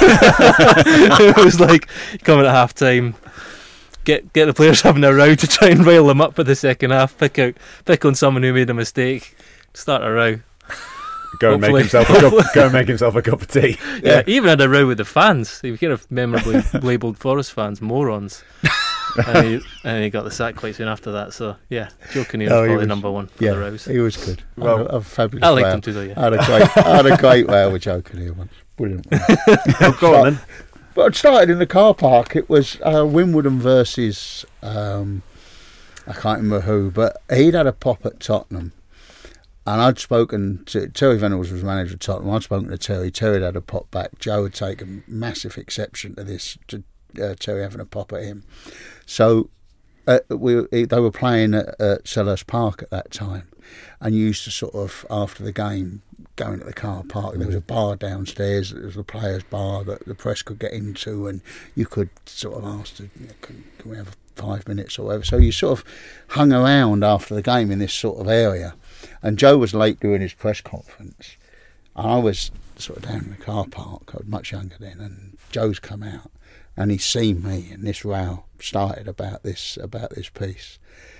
It was like coming at half time, get get the players having a row to try and rile them up for the second half. Pick out, pick on someone who made a mistake, start a row. Go and make Hopefully. himself a cup, go and make himself a cup of tea. Yeah, he even had a row with the fans. He kind of memorably labelled Forest fans morons. and, he, and he got the sack quite soon after that. So yeah, Joe Kinnear Oh, was he probably was- number one for yeah, the rows. he was good. Well, I had a, a fabulous I liked row. him too, though. Yeah. I had a great, I had a great row with Joe Kinnear once. Brilliant. Oh, go on then. But it started in the car park. It was uh, Wimbledon versus um, I can't remember who, but he'd had a pop at Tottenham, and I'd spoken to Terry Venables was manager of Tottenham. I'd spoken to Terry. Terry had had a pop back. Joe had taken massive exception to this, to uh, Terry having a pop at him. So uh, we they were playing at, at Selhurst Park at that time, and you used to sort of after the game. Going to the car park, there was a bar downstairs. There was a players' bar that the press could get into, and you could sort of ask, to, you know, can, can we have five minutes or whatever? So you sort of hung around after the game in this sort of area. And Joe was late doing his press conference, and I was sort of down in the car park. I was much younger then, and Joe's come out, and he's seen me, and this row started about this about this piece,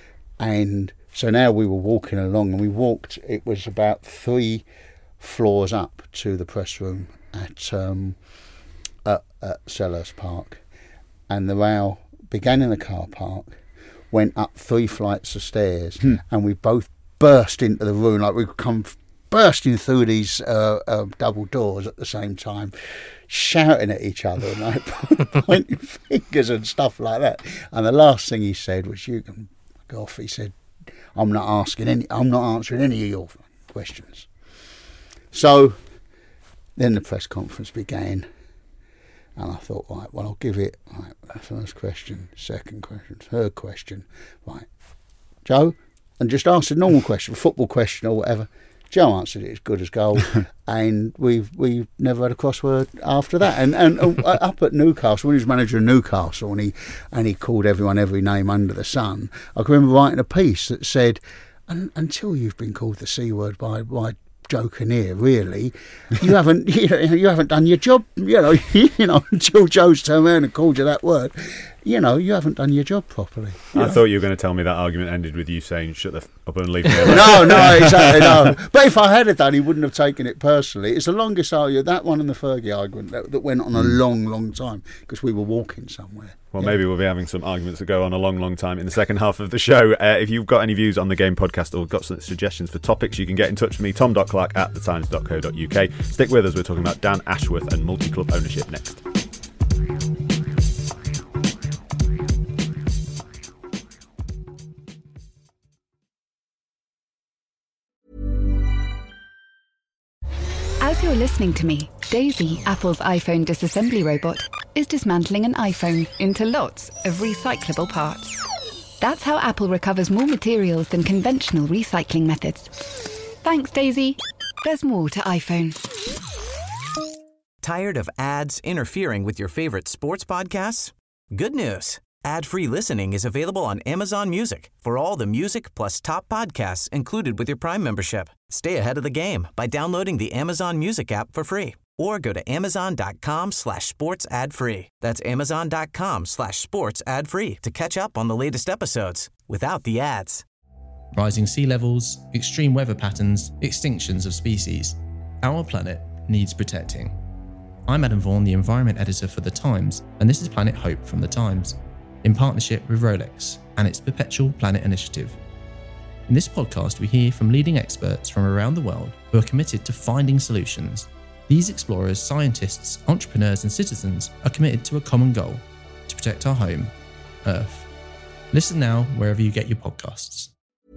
and so now we were walking along, and we walked. It was about three floors up to the press room at um, at, at Selhurst Park, and the row began in the car park, went up three flights of stairs, Hmm. and we both burst into the room like we'd come f- bursting through these uh, uh, double doors at the same time, shouting at each other and like pointing fingers and stuff like that. And the last thing he said was, "You can go off." He said, "I'm not asking any. I'm not answering any of your questions." So then the press conference began, and I thought, right, well, I'll give it, right, first question, second question, third question, right, Joe, and just ask a normal question, football question or whatever. Joe answered it as good as gold, and we've we've never had a crossword after that. And and uh, up at Newcastle, when he was manager of Newcastle, and he and he called everyone every name under the sun. I can remember writing a piece that said, Un- "Until you've been called the C word by by Joe Kinnear, really, you haven't you, know, you haven't done your job. You know, you know, until Joe's turned around and called you that word, you know, you haven't done your job properly." You I know? thought you were going to tell me that argument ended with you saying, "Shut the f- up and leave me alone." No, no, exactly, no. But if I had have done, he wouldn't have taken it personally. It's the longest argument, that one and the Fergie argument, that, that went on a long, long time because we were walking somewhere. Well, Yeah. maybe we'll be having some arguments that go on a long, long time in the second half of the show. Uh, if you've got any views on the Game podcast or got some suggestions for topics, you can get in touch with me, tom dot clark at the times dot co dot uk. Stick with us, we're talking about Dan Ashworth and multi-club ownership next. As you're listening to me, Daisy, Apple's iPhone disassembly robot, is dismantling an iPhone into lots of recyclable parts. That's how Apple recovers more materials than conventional recycling methods. Thanks, Daisy. There's more to iPhone. Tired of ads interfering with your favorite sports podcasts? Good news. Ad-free listening is available on Amazon Music for all the music plus top podcasts included with your Prime membership. Stay ahead of the game by downloading the Amazon Music app for free or go to amazon.com slash sports ad free. That's amazon.com slash sports ad free to catch up on the latest episodes without the ads. Rising sea levels, extreme weather patterns, extinctions of species. Our planet needs protecting. I'm Adam Vaughan, the Environment Editor for The Times, and this is Planet Hope from The Times, in partnership with Rolex and its Perpetual Planet Initiative. In this podcast, we hear from leading experts from around the world who are committed to finding solutions. These explorers, scientists, entrepreneurs and citizens are committed to a common goal, to protect our home, Earth. Listen now wherever you get your podcasts.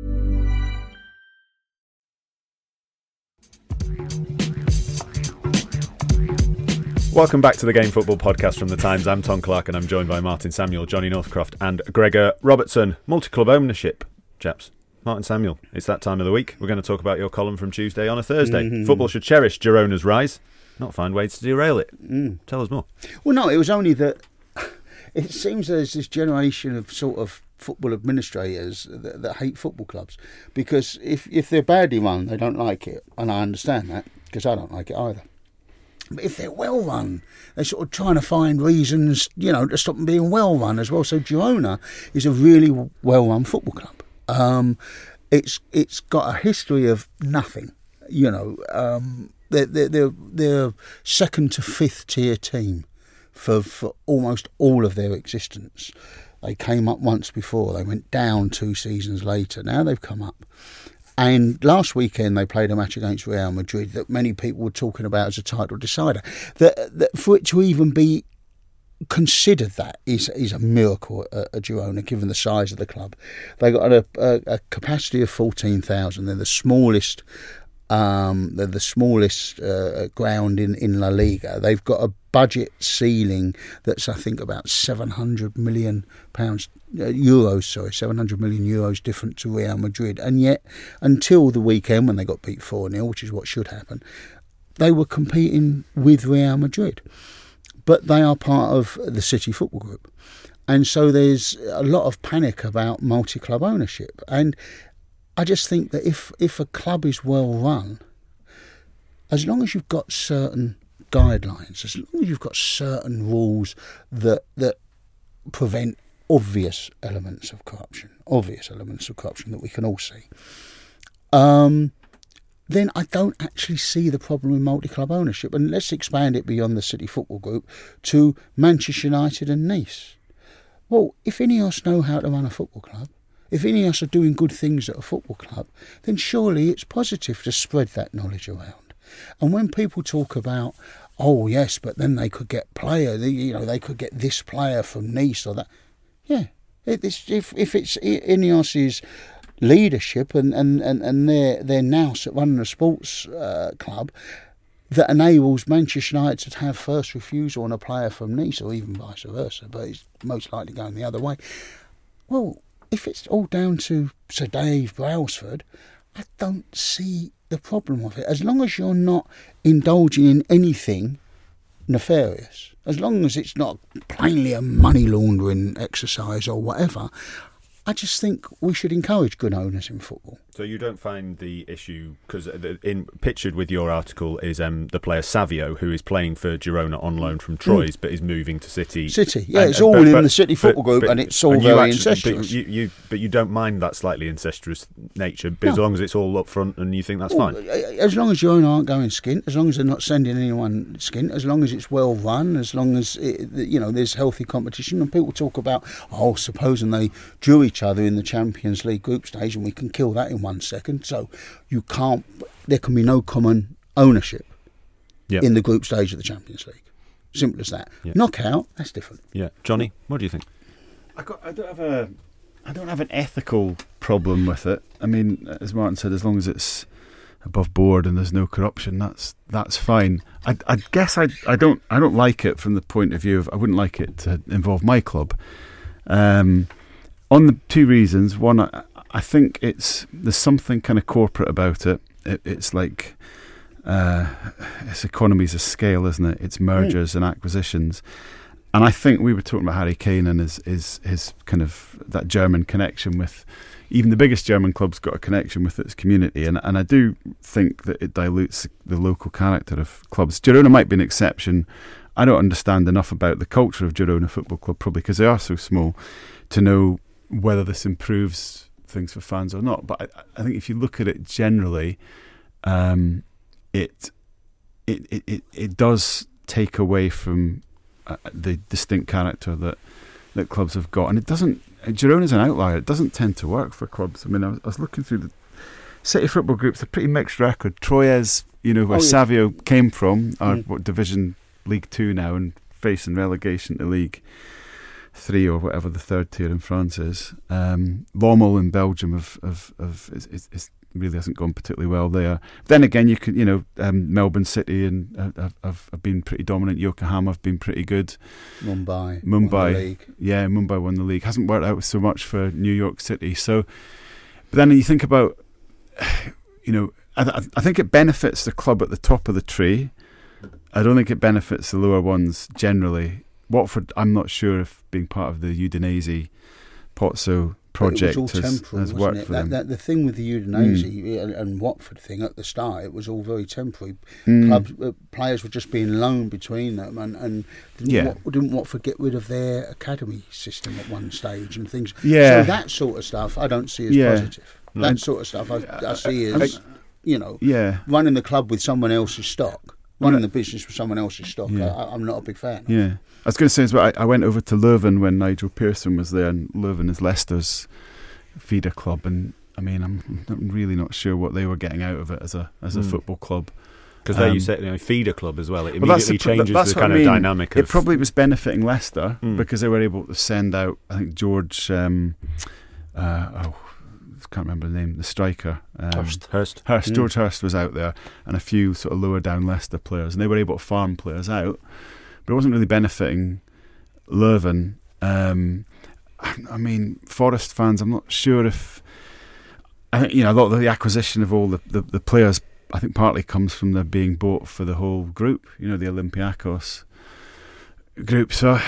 Welcome back to the Game Football Podcast from The Times. I'm Tom Clark and I'm joined by Martin Samuel, Johnny Northcroft and Gregor Robertson. Multi-club ownership, chaps. Martin Samuel, it's that time of the week. We're going to talk about your column from Tuesday on a Thursday. Mm-hmm. Football should cherish Girona's rise, not find ways to derail it. Mm. Tell us more. Well, no, it was only that it seems there's this generation of sort of football administrators that, that hate football clubs because if, if they're badly run, they don't like it. And I understand that because I don't like it either. But if they're well run, they're sort of trying to find reasons, you know, to stop them being well run as well. So Girona is a really well run football club. Um, it's it's got a history of nothing, you know. Um, they're, they're they're they're second to fifth tier team for for almost all of their existence. They came up once before. They went down two seasons later. Now they've come up. And last weekend they played a match against Real Madrid that many people were talking about as a title decider. That, that for it to even be considered that is is a miracle at, at Girona, given the size of the club. They got a, a, a capacity of fourteen thousand. They're the smallest. Um, they're the smallest uh, ground in, in La Liga. They've got a budget ceiling that's I think about seven hundred million pounds uh, euros. Sorry, seven hundred million euros different to Real Madrid. And yet, until the weekend when they got beat four nil, which is what should happen, they were competing with Real Madrid. But they are part of the City Football Group. And so there's a lot of panic about multi-club ownership. And I just think that if, if a club is well run, as long as you've got certain guidelines, as long as you've got certain rules that that prevent obvious elements of corruption, obvious elements of corruption that we can all see, um, then I don't actually see the problem with multi-club ownership. And let's expand it beyond the City Football Group to Manchester United and Nice. Well, if Ineos know how to run a football club, if Ineos are doing good things at a football club, then surely it's positive to spread that knowledge around. And when people talk about, oh yes, but then they could get player, you know, they could get this player from Nice or that. Yeah, it's, if if it's Ineos's leadership and, and, and, and they're, they're now running a sports uh, club that enables Manchester United to have first refusal on a player from Nice or even vice versa, but it's most likely going the other way. Well, if it's all down to Sir Dave Brailsford, I don't see the problem of it. As long as you're not indulging in anything nefarious, as long as it's not plainly a money laundering exercise or whatever, I just think we should encourage good owners in football. So you don't find the issue, because in pictured with your article is um, the player Savio, who is playing for Girona on loan from Troyes, mm. but is moving to City. City, yeah, and, it's all but, in but, the City Football but, Group, but, and it's all and very actually, incestuous. But you, you, but you don't mind that slightly incestuous nature, no. as long as it's all up front and you think that's well, fine. As long as Girona aren't going skint, as long as they're not sending anyone skint, as long as it's well run, as long as it, you know there's healthy competition, and people talk about, oh, supposing they drew each other in the Champions League group stage, and we can kill that in one second. So you can't. There can be no common ownership yep. in the group stage of the Champions League. Simple as that. Yep. Knockout, that's different. Yeah, Johnny, what do you think? I, got, I don't have a. I don't have an ethical problem with it. I mean, as Martin said, as long as it's above board and there's no corruption, that's that's fine. I, I guess I I don't I don't like it from the point of view of I wouldn't like it to involve my club. Um, on the two reasons. One, I, I think it's there's something kind of corporate about it. it it's like uh, it's economies of scale, isn't it? It's mergers mm. and acquisitions, and I think we were talking about Harry Kane and his, his his kind of that German connection with, even the biggest German club's got a connection with its community, and and I do think that it dilutes the local character of clubs. Girona might be an exception. I don't understand enough about the culture of Girona Football Club, probably because they are so small, to know whether this improves things for fans or not. But I, I think if you look at it generally, um, it, it it it it does take away from uh, the distinct character that that clubs have got, and it doesn't. Girona's an outlier. It doesn't tend to work for clubs. I mean, I was, I was looking through the City football groups. A pretty mixed record. Troyes, you know, where oh, yeah. Savio came from, are mm. what, Division League Two now and facing relegation to League Three or whatever the third tier in France is. Um, Lommel in Belgium have, have, have is, is, is really hasn't gone particularly well there. Then again, you could, you know, um, Melbourne City and uh, have, have been pretty dominant. Yokohama have been pretty good. Mumbai, Mumbai, won the league. yeah, Mumbai won the league. Hasn't worked out so much for New York City. So, but then you think about, you know, I, I think it benefits the club at the top of the tree. I don't think it benefits the lower ones generally. Watford, I'm not sure if being part of the Udinese Pozzo project has, has worked it? for that, them. That, the thing with the Udinese mm. and, and Watford thing at the start, it was all very temporary. Mm. Clubs, uh, players were just being loaned between them, and, and didn't, yeah. Wat, didn't Watford get rid of their academy system at one stage and things? Yeah. So that sort of stuff I don't see as yeah. positive. That and, sort of stuff I, I see as, I, you know, yeah. running the club with someone else's stock. Running the business with someone else's stock, yeah. I, I'm not a big fan of. Yeah, I was going to say as well, I, I went over to Leuven when Nigel Pearson was there, and Leuven is Leicester's feeder club, and I mean, I'm, I'm really not sure what they were getting out of it as a as a mm. football club. Because um, there you said, you know, feeder club as well. It well, immediately that's the, changes that's the kind I mean. of dynamic of... It probably was benefiting Leicester mm. because they were able to send out, I think, George... Um, uh, oh, I can't remember the name, the striker. Um, Hurst. Hurst. Hurst. Mm. George Hurst was out there, and a few sort of lower down Leicester players, and they were able to farm players out, but it wasn't really benefiting Leuven. Um, I mean, Forest fans, I'm not sure if... I think, you know, a lot of the acquisition of all the, the, the players, I think partly comes from them being bought for the whole group, you know, the Olympiacos group. So...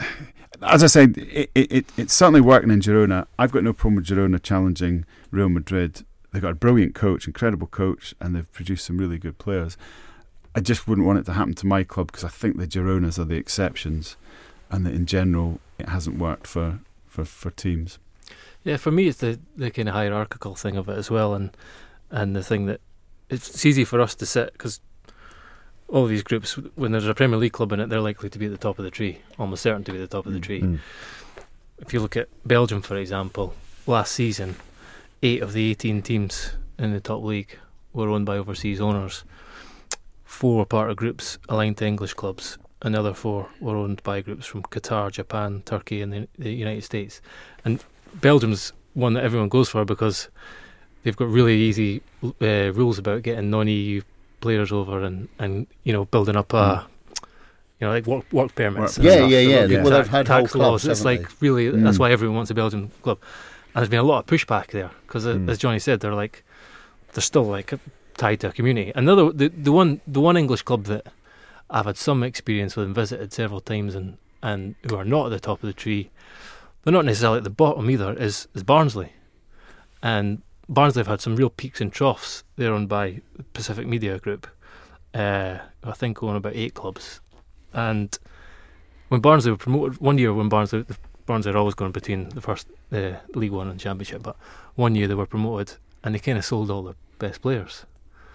As I said, it, it, it's certainly working in Girona. I've got no problem with Girona challenging Real Madrid. They've got a brilliant coach, incredible coach, and they've produced some really good players. I just wouldn't want it to happen to my club because I think the Gironas are the exceptions, and that in general it hasn't worked for, for, for teams. Yeah, for me it's the, the kind of hierarchical thing of it as well, and and the thing that it's, it's easy for us to sit because all of these groups, when there's a Premier League club in it, they're likely to be at the top of the tree, almost certain to be at the top of the tree. Mm. If you look at Belgium, for example, last season, eight of the eighteen teams in the top league were owned by overseas owners. Four were part of groups aligned to English clubs, and the other four were owned by groups from Qatar, Japan, Turkey and the, the United States. And Belgium's one that everyone goes for because they've got really easy uh, rules about getting non-E U players over and, and you know building up a you know like work work permits. Work. Yeah, stuff. yeah, yeah, yeah. Well, they've had tax whole laws. clubs, It's like they? really Mm. that's why everyone wants a Belgian club, and there's been a lot of pushback there because mm. as Johnny said, they're like they're still like tied to a community. Another the the one the one English club that I've had some experience with and visited several times and and who are not at the top of the tree, they're not necessarily at the bottom either. Is is Barnsley, and Barnsley have had some real peaks and troughs. They're owned by Pacific Media Group. Uh, I think own about eight clubs, and when Barnsley were promoted one year, when Barnsley Barnsley are always going between the first uh, League One and Championship, but one year they were promoted and they kind of sold all the best players.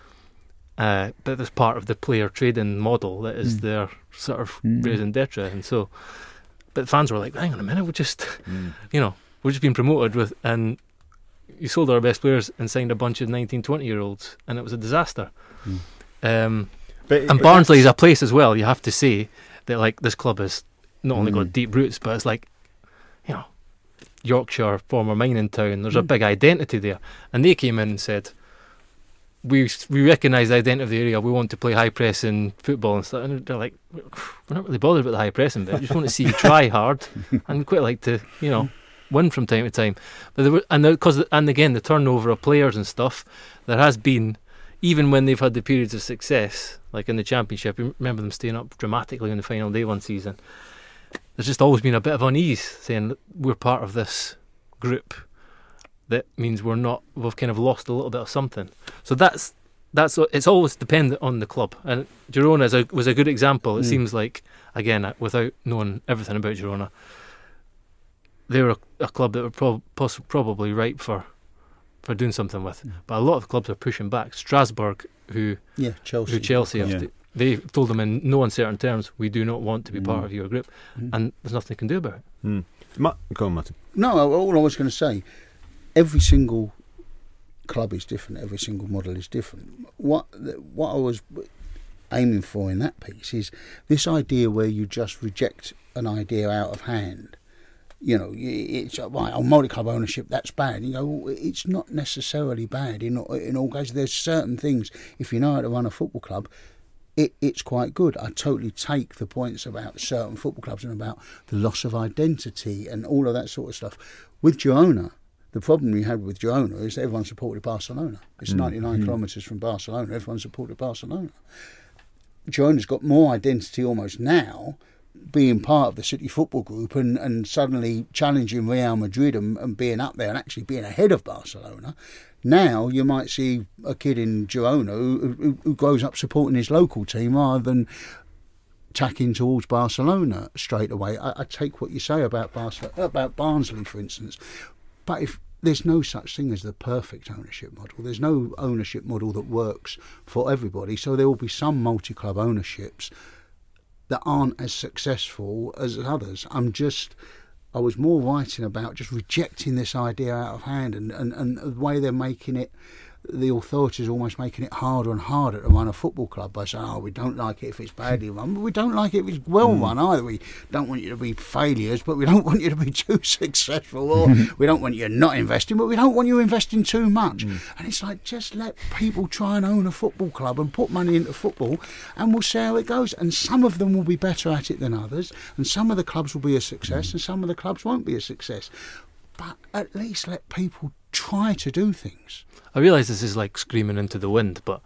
Uh, but it was part of the player trading model that is mm. their sort of mm. raison d'etre, and so. But fans were like, "Hang on a minute, we're just, mm. you know, we're just being promoted with, and you sold our best players and signed a bunch of nineteen, twenty year olds, and it was a disaster." Mm. Um, but and Barnsley is a place as well. You have to say that like this club has not only mm. got deep roots, but it's like, you know, Yorkshire, former mining town. There's mm. a big identity there, and they came in and said, "We we recognise the identity of the area. We want to play high pressing football and stuff." And they're like, "We're not really bothered about the high pressing bit. We just want to see you try hard, and we quite like to, you know, win from time to time." But there were, and because and again the turnover of players and stuff, there has been. Even when they've had the periods of success, like in the Championship, you remember them staying up dramatically on the final day one season. there's just always been a bit of unease, saying that we're part of this group. That means we're not. We've kind of lost a little bit of something. So that's that's. It's always dependent on the club. And Girona is a, was a good example. It mm. seems like, again, without knowing everything about Girona, they were a, a club that were pro- poss- probably ripe for for doing something with. Mm. But a lot of clubs are pushing back. Strasbourg, who yeah, Chelsea, who Chelsea have, yeah. they told them in no uncertain terms, we do not want to be mm. part of your group, mm. and there's nothing they can do about it. Mm. Ma- go on, Martin. No, all I was going to say, every single club is different. Every single model is different. What what I was aiming for in that piece is this idea where you just reject an idea out of hand. You know, it's right, oh, multi-club ownership, that's bad. You know, it's not necessarily bad in in all cases. There's certain things, if you know how to run a football club, it, it's quite good. I totally take the points about certain football clubs and about the loss of identity and all of that sort of stuff. With Girona, the problem you had with Girona is that everyone supported Barcelona. It's mm. ninety-nine mm. kilometres from Barcelona. Everyone supported Barcelona. Girona's got more identity almost now, being part of the City Football Group and, and suddenly challenging Real Madrid and, and being up there and actually being ahead of Barcelona. Now you might see a kid in Girona who, who, who grows up supporting his local team rather than tacking towards Barcelona straight away. I, I take what you say about Barcelona, about Barnsley, for instance, but if there's no such thing as the perfect ownership model. There's no ownership model that works for everybody. So there will be some multi-club ownerships that aren't as successful as others. I'm just, I was more writing about just rejecting this idea out of hand and, and, and the way they're making it, the authorities are almost making it harder and harder to run a football club by saying, oh, we don't like it if it's badly run, but we don't like it if it's well mm. run either. We don't want you to be failures, but we don't want you to be too successful, or we don't want you not investing, but we don't want you investing too much. Mm. And it's like, just let people try and own a football club and put money into football, and we'll see how it goes. And some of them will be better at it than others, and some of the clubs will be a success, mm. and some of the clubs won't be a success. But at least let people try to do things. I realise this is like screaming into the wind, but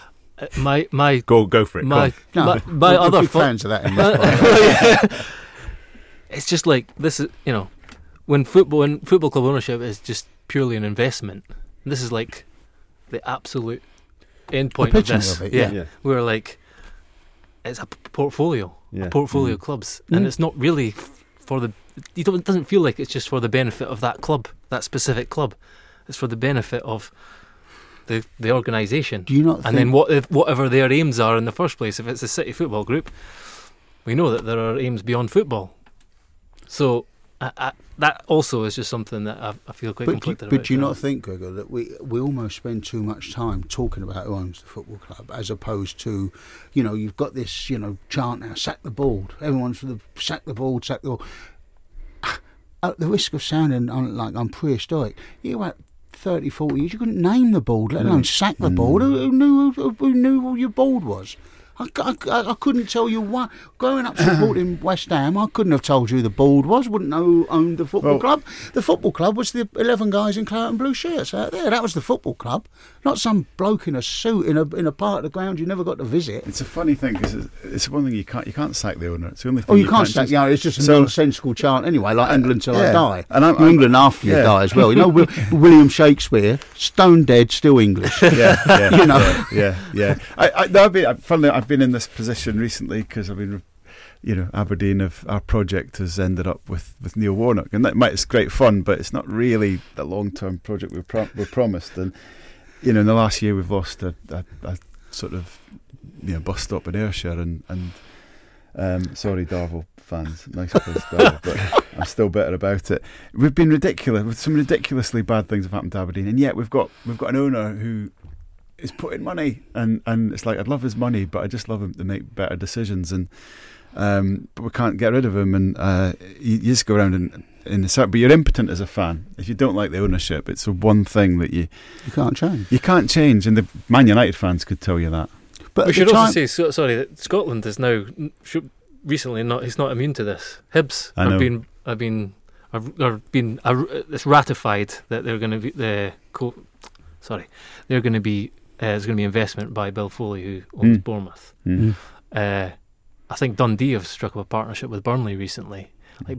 my my go go for it. My no, my, my we're other big fo- fans of that. In this yeah. It's just like this is, you know, when football when football club ownership is just purely an investment. This is like the absolute end point of this. Of it, yeah. yeah. yeah, we're like it's a p- portfolio, yeah. a portfolio mm. of clubs, mm. and it's not really f- for the. You don't, it doesn't feel like it's just for the benefit of that club, that specific club. It's for the benefit of the the organisation. Do you not? And think then what if, whatever their aims are in the first place. If it's a City Football Group, we know that there are aims beyond football. So I, I, that also is just something that I, I feel quite but conflicted do, about. But do you not think, Gregor, that we we almost spend too much time talking about who owns the football club, as opposed to, you know, you've got this, you know, chant now, sack the board. Everyone's for the sack the board, sack the board. At the risk of sounding un, like I'm prehistoric, you were thirty, forty years, you couldn't name the board, let alone sack the board. Who, who knew who, who knew who your board was? I, I, I couldn't tell you what. Growing up supporting West Ham, I couldn't have told you who the board was. Wouldn't know who owned the football well, club. The football club was the eleven guys in claret and blue shirts out there. That was the football club, not some bloke in a suit in a in a part of the ground you never got to visit. It's a funny thing because it's, it's one thing you can't you can't sack the owner. It's the only thing. Oh, you, you can't, can't sack. just, You know, it's just a so, nonsensical chant anyway. Like uh, England till yeah. I die. And I'm, I'm, England after you yeah. die as well. You know, William Shakespeare, stone dead, still English. Yeah, yeah you know. Yeah, yeah. yeah. I, I, no, I've been, funnily, I've been in this position recently because I've been, you know, Aberdeen of our project has ended up with, with Neil Warnock, and that might it's great fun, but it's not really the long term project we pro- we're promised. And you know, in the last year we've lost a, a, a sort of you know bus stop in Ayrshire, and and um, sorry Darvel fans, nice place Darvel, but I'm still bitter about it. We've been ridiculous with some ridiculously bad things have happened to Aberdeen, and yet we've got we've got an owner who is putting money, and, and it's like I'd love his money, but I just love him to make better decisions, and um, but we can't get rid of him, and uh, you, you just go around in in the circle, but you're impotent as a fan if you don't like the ownership. It's the one thing that you you can't change. You can't change, and the Man United fans could tell you that. But we should also say, so, sorry, that Scotland is now should, recently not. He's not immune to this. Hibs have been have been have, have been uh, it's ratified that they're going to be the co- sorry they're going to be. Uh, there's going to be investment by Bill Foley, who owns mm. Bournemouth. Mm. Uh, I think Dundee have struck up a partnership with Burnley recently. like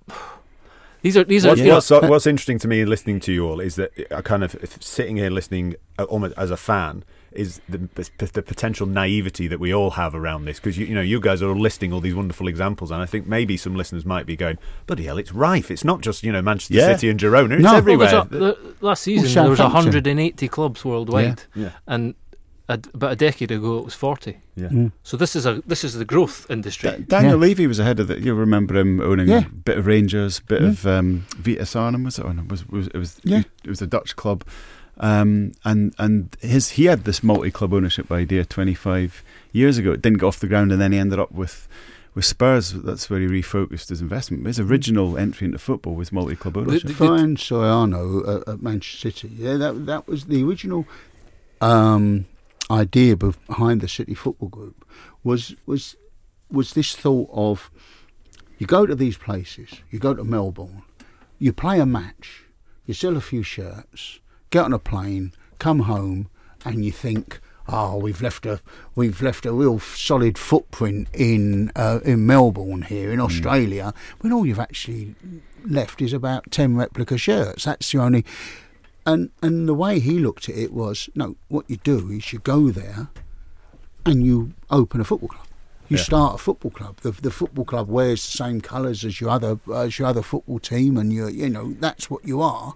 these are these are. What's, you know, what's, what's interesting to me listening to you all is that I kind of sitting here listening almost as a fan is the, the potential naivety that we all have around this, because you, you know you guys are all listing all these wonderful examples, and I think maybe some listeners might be going, bloody hell, it's rife. It's not just you know Manchester Yeah. City and Girona, it's No. everywhere. Well, there's a- the, last season Well, there was one Southampton. hundred eighty clubs worldwide, Yeah. Yeah. and a, about a decade ago it was forty. Yeah. Mm. So this is a this is the growth industry. Da- Daniel Yeah. Levy was ahead of that. You remember him owning Yeah. a bit of Rangers, a bit Yeah. of um, Vitesse Arnhem, was it? Or no, was, was it was Yeah. it was a Dutch club, um, and and his he had this multi-club ownership idea twenty-five years ago. It didn't get off the ground, and then he ended up with. With Spurs, that's where he refocused his investment. His original entry into football was multi-club ownership. the- Fran Soriano at, at Manchester City. Yeah, that that was the original um, idea behind the City Football Group. Was was was this thought of you go to these places, you go to Melbourne, you play a match, you sell a few shirts, get on a plane, come home, and you think, oh, we've left a we've left a real solid footprint in uh, in Melbourne here in Australia, when all you've actually left is about ten replica shirts. That's the only. And and the way he looked at it was, no, what you do is you go there, and you open a football club. You Yeah. start a football club. The the football club wears the same colours as your other as your other football team, and you you know that's what you are.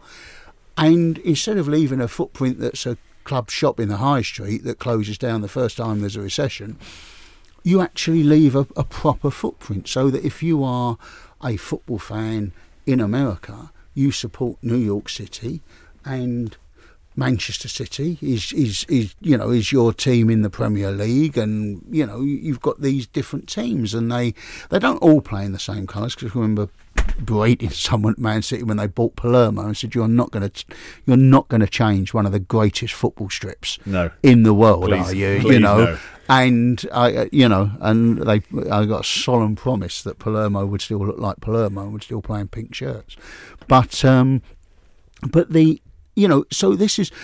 And instead of leaving a footprint that's a club shop in the high street that closes down the first time there's a recession, you actually leave a, a proper footprint, so that if you are a football fan in America, you support New York City, and Manchester City is, is, is you know is your team in the Premier League, and you know you've got these different teams, and they they don't all play in the same colours. Because I remember berating someone at Man City when they bought Palermo and said, "You're not going to you're not going to change one of the greatest football strips No. in the world, Please, are you?" please you know. no. And I, uh, you know, and they, I got a solemn promise that Palermo would still look like Palermo and would still play in pink shirts. But, um, but the, you know, so this is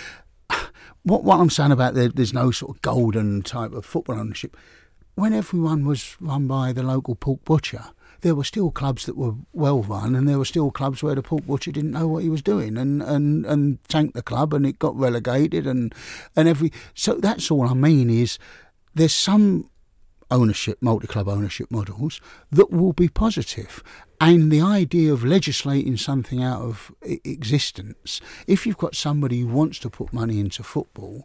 what what I'm saying about there, there's no sort of golden type of football ownership. When everyone was run by the local pork butcher, there were still clubs that were well run, and there were still clubs where the pork butcher didn't know what he was doing, and, and, and tanked the club, and it got relegated, and and every so that's all I mean is. There's some ownership, multi-club ownership models that will be positive. And the idea of legislating something out of e- existence, if you've got somebody who wants to put money into football,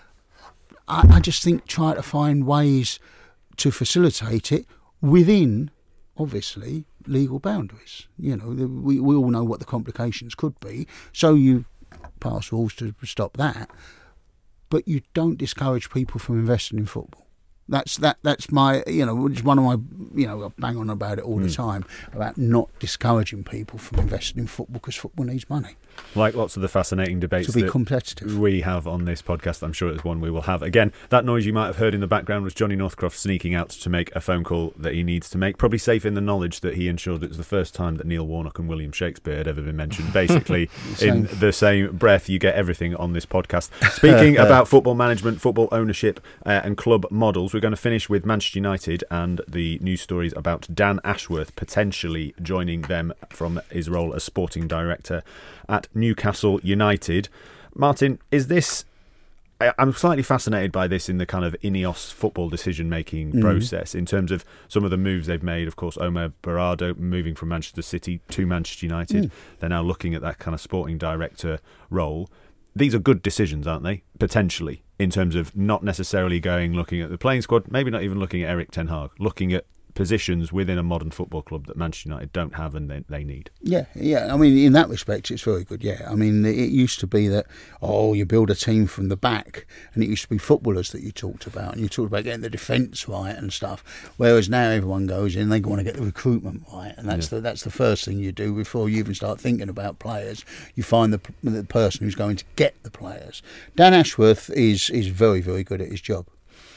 I, I just think try to find ways to facilitate it within, obviously, legal boundaries. You know, the, we, we all know what the complications could be, so you pass rules to stop that. But you don't discourage people from investing in football. That's that. That's my, you know, it's one of my, you know, I bang on about it all the time, about not discouraging people from investing in football, because football needs money Like lots of the fascinating debates to be that competitive. we have on this podcast, I'm sure it's one we will have. Again, that noise you might have heard in the background was Johnny Northcroft sneaking out to make a phone call that he needs to make, probably safe in the knowledge that he ensured it was the first time that Neil Warnock and William Shakespeare had ever been mentioned. Basically, in the same breath, you get everything on this podcast. Speaking about football management, football ownership uh, and club models, we're going to finish with Manchester United and the news stories about Dan Ashworth potentially joining them from his role as sporting director at Newcastle United. Martin, is this... I- I'm slightly fascinated by this in the kind of Ineos football decision-making Mm. process in terms of some of the moves they've made. Of course, Omar Barado moving from Manchester City to Manchester United. Mm. They're now looking at that kind of sporting director role. These are good decisions, aren't they? Potentially, in terms of not necessarily going looking at the playing squad, maybe not even looking at Eric Ten Hag, looking at positions within a modern football club that Manchester United don't have and they, they need. Yeah, yeah. I mean, in that respect, it's very good. Yeah, I mean, it used to be that oh, you build a team from the back, and it used to be footballers that you talked about, and you talked about getting the defence right and stuff. Whereas now everyone goes in, they want to get the recruitment right, and that's Yeah. the that's the first thing you do before you even start thinking about players. You find the the person who's going to get the players. Dan Ashworth is is very very good at his job.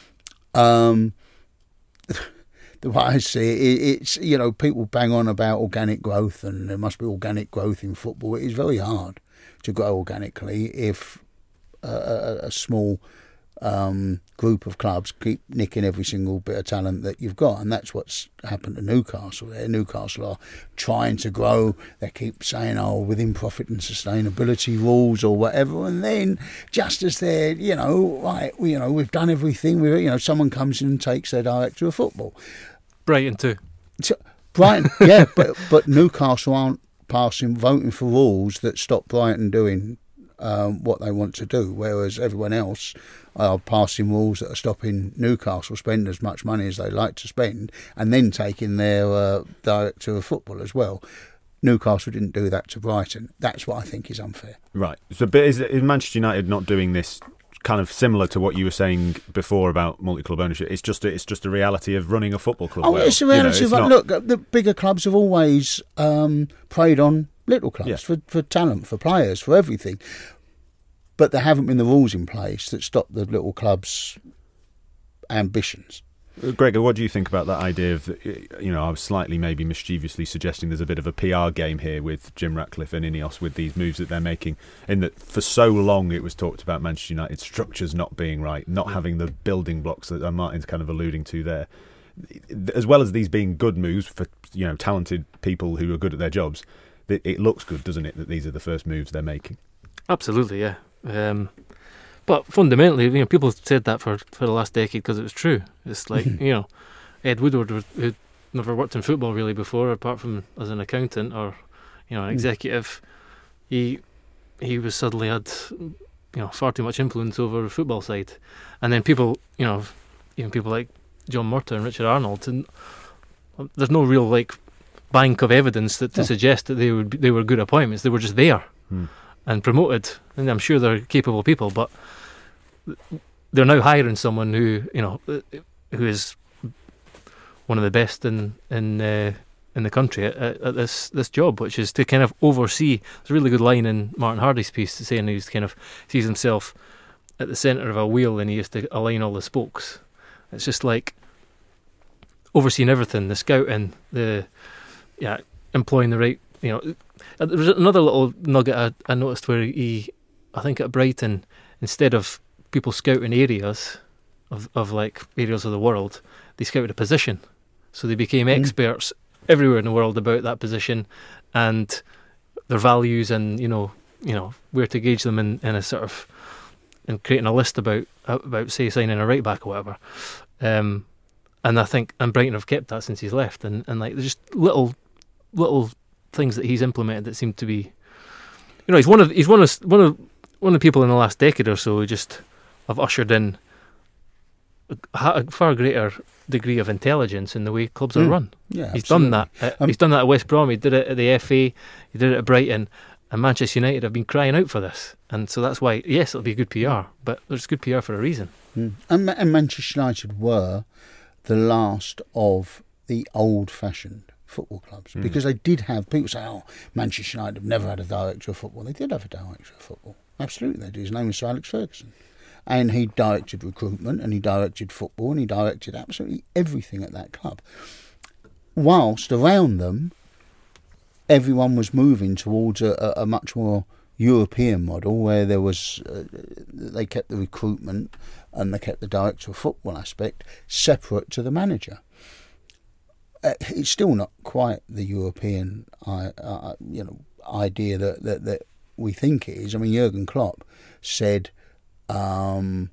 Um. The way I see it, it's, you know, people bang on about organic growth and there must be organic growth in football. It is very hard to grow organically if a, a, a small um, group of clubs keep nicking every single bit of talent that you've got, and that's what's happened to Newcastle there. Newcastle are trying to grow. They keep saying, oh, within profit and sustainability rules or whatever, and then just as they're, you know, right, we, you know, we've done everything, we, you know, someone comes in and takes their director of football. Brighton too. So, Brighton, yeah, but but Newcastle aren't passing, voting for rules that stop Brighton doing um, what they want to do, whereas everyone else are passing rules that are stopping Newcastle spend as much money as they like to spend, and then taking their uh, director of football as well. Newcastle didn't do that to Brighton. That's what I think is unfair. Right. So, but is, is Manchester United not doing this kind of similar to what you were saying before about multi-club ownership? It's just a, it's just a reality of running a football club. Oh, well. it's a reality. You know, of, not... Look, the bigger clubs have always um, preyed on little clubs yeah. for, for talent, for players, for everything. But there haven't been the rules in place that stop the little clubs' ambitions. Gregor, what do you think about that idea of, you know, I was slightly maybe mischievously suggesting there's a bit of a P R game here with Jim Ratcliffe and Ineos with these moves that they're making, in that for so long it was talked about Manchester United structures not being right, not having the building blocks that Martin's kind of alluding to there. As well as these being good moves for, you know, talented people who are good at their jobs, it looks good, doesn't it, that these are the first moves they're making? Absolutely, yeah. Um, but fundamentally, you know, people said that for, for the last decade because it was true. It's like, you know, Ed Woodward, who'd never worked in football really before, apart from as an accountant or, you know, an executive, he he was suddenly had, you know, far too much influence over the football side. And then people, you know, even people like John Murtagh and Richard Arnold, and there's no real like bank of evidence that to no. suggest that they would be, they were good appointments. They were just there. Hmm. And promoted, and I'm sure they're capable people, but they're now hiring someone who, you know, who is one of the best in in uh, in the country at, at this this job, which is to kind of oversee. There's a really good line in Martin Hardy's piece saying he's kind of sees himself at the centre of a wheel and he has to align all the spokes. It's just like overseeing everything, the scouting, the yeah, employing the right, you know. There was another little nugget I, I noticed where he, I think at Brighton, instead of people scouting areas of, of like areas of the world, they scouted a position. So they became mm. experts everywhere in the world about that position and their values and, you know, you know, where to gauge them in, in a sort of, and creating a list about, about say, signing a right back or whatever. Um, and I think, and Brighton have kept that since he's left. And, and like, there's just little, little things that he's implemented that seem to be, you know, he's one of he's one of one of one of the people in the last decade or so who just have ushered in a, a far greater degree of intelligence in the way clubs mm. are run. Yeah, he's absolutely. done that. Uh, um, he's done that at West Brom. He did it at the F A. He did it at Brighton, and Manchester United have been crying out for this. And so that's why, yes, it'll be good P R, but there's good P R for a reason. Mm. And, and Manchester United were the last of the old-fashioned football clubs, mm. because they did have people say, oh, Manchester United have never had a director of football. They did have a director of football, absolutely they did. His name was Sir Alex Ferguson, and he directed recruitment and he directed football and he directed absolutely everything at that club, whilst around them everyone was moving towards a, a much more European model where there was uh, they kept the recruitment and they kept the director of football aspect separate to the manager. Uh, it's still not quite the European, uh, uh, you know, idea that, that, that we think it is. I mean, Jurgen Klopp said, um,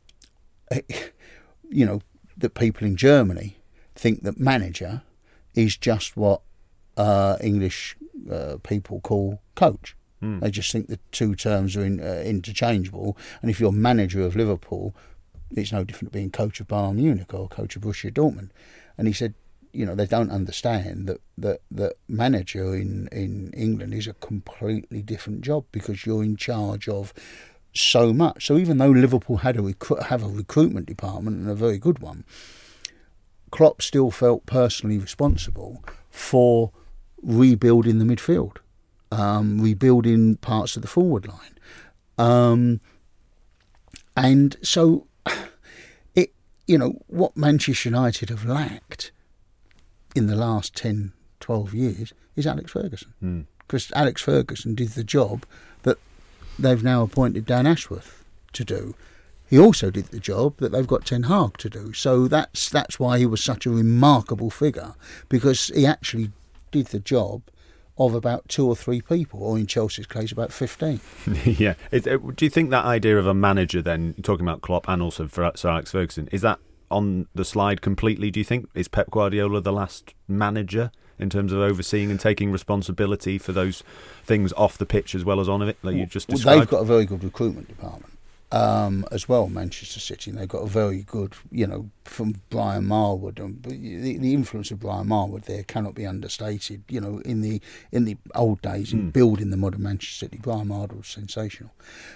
you know, that people in Germany think that manager is just what uh, English uh, people call coach. Mm. They just think the two terms are in, uh, interchangeable. And if you're manager of Liverpool, it's no different to being coach of Bayern Munich or coach of Borussia Dortmund. And he said, you know, they don't understand that, that, that manager in, in England is a completely different job because you're in charge of so much. So even though Liverpool had a recru- have a recruitment department and a very good one, Klopp still felt personally responsible for rebuilding the midfield, um, rebuilding parts of the forward line. Um, and so, it you know, what Manchester United have lacked in the last ten, twelve years is Alex Ferguson. Because mm. Alex Ferguson did the job that they've now appointed Dan Ashworth to do. he also did the job that they've got Ten Hag to do. So that's that's why he was such a remarkable figure, because he actually did the job of about two or three people, or in Chelsea's case, about fifteen. yeah. It, it, do you think that idea of a manager, then, talking about Klopp and also for Sir Alex Ferguson, is that on the slide completely, do you think? Is Pep Guardiola the last manager in terms of overseeing and taking responsibility for those things off the pitch as well as on it, like you just described? Well, they've got a very good recruitment department. Um, as well, Manchester City, and they've got a very good, you know, from Brian Marwood, and the, the influence of Brian Marwood there cannot be understated. You know, in the in the old days, in mm. building the modern Manchester City, Brian Marwood was sensational,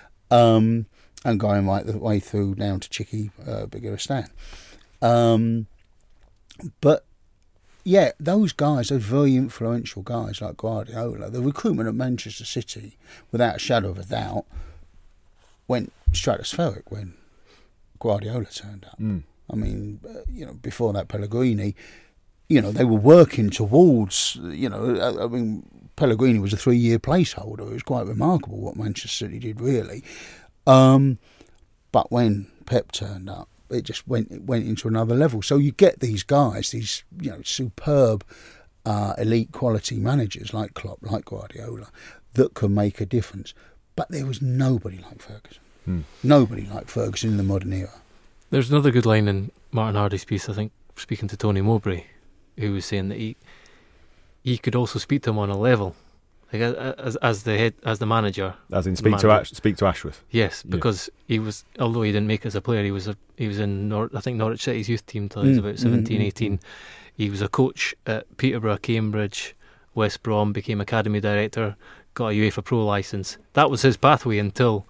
um, and going right the way through down to Chicky uh, Biggeristan. Um, but yeah, those guys, those very influential guys like Guardiola, the recruitment at Manchester City, without a shadow of a doubt, went stratospheric when Guardiola turned up. Mm. I mean, uh, you know, before that, Pellegrini, you know, they were working towards, you know, I, I mean, Pellegrini was a three-year placeholder. It was quite remarkable what Manchester City did, really. Um, but when Pep turned up, it just went it went into another level. So you get these guys, these, you know, superb uh, elite quality managers like Klopp, like Guardiola, that can make a difference. But there was nobody like Ferguson. Hmm. Nobody like Ferguson in the modern era. There's another good line in Martin Hardy's piece, I think, speaking to Tony Mowbray, who was saying that he he could also speak to him on a level, like as as the head, as the manager. As in speak to Ash, speak to Ashworth. Yes, because yeah. he was, although he didn't make it as a player, he was a, he was in Nor- I think Norwich City's youth team till he was mm, about seventeen, mm, eighteen. Mm. He was a coach at Peterborough, Cambridge, West Brom, became academy director, got a UEFA Pro licence. That was his pathway until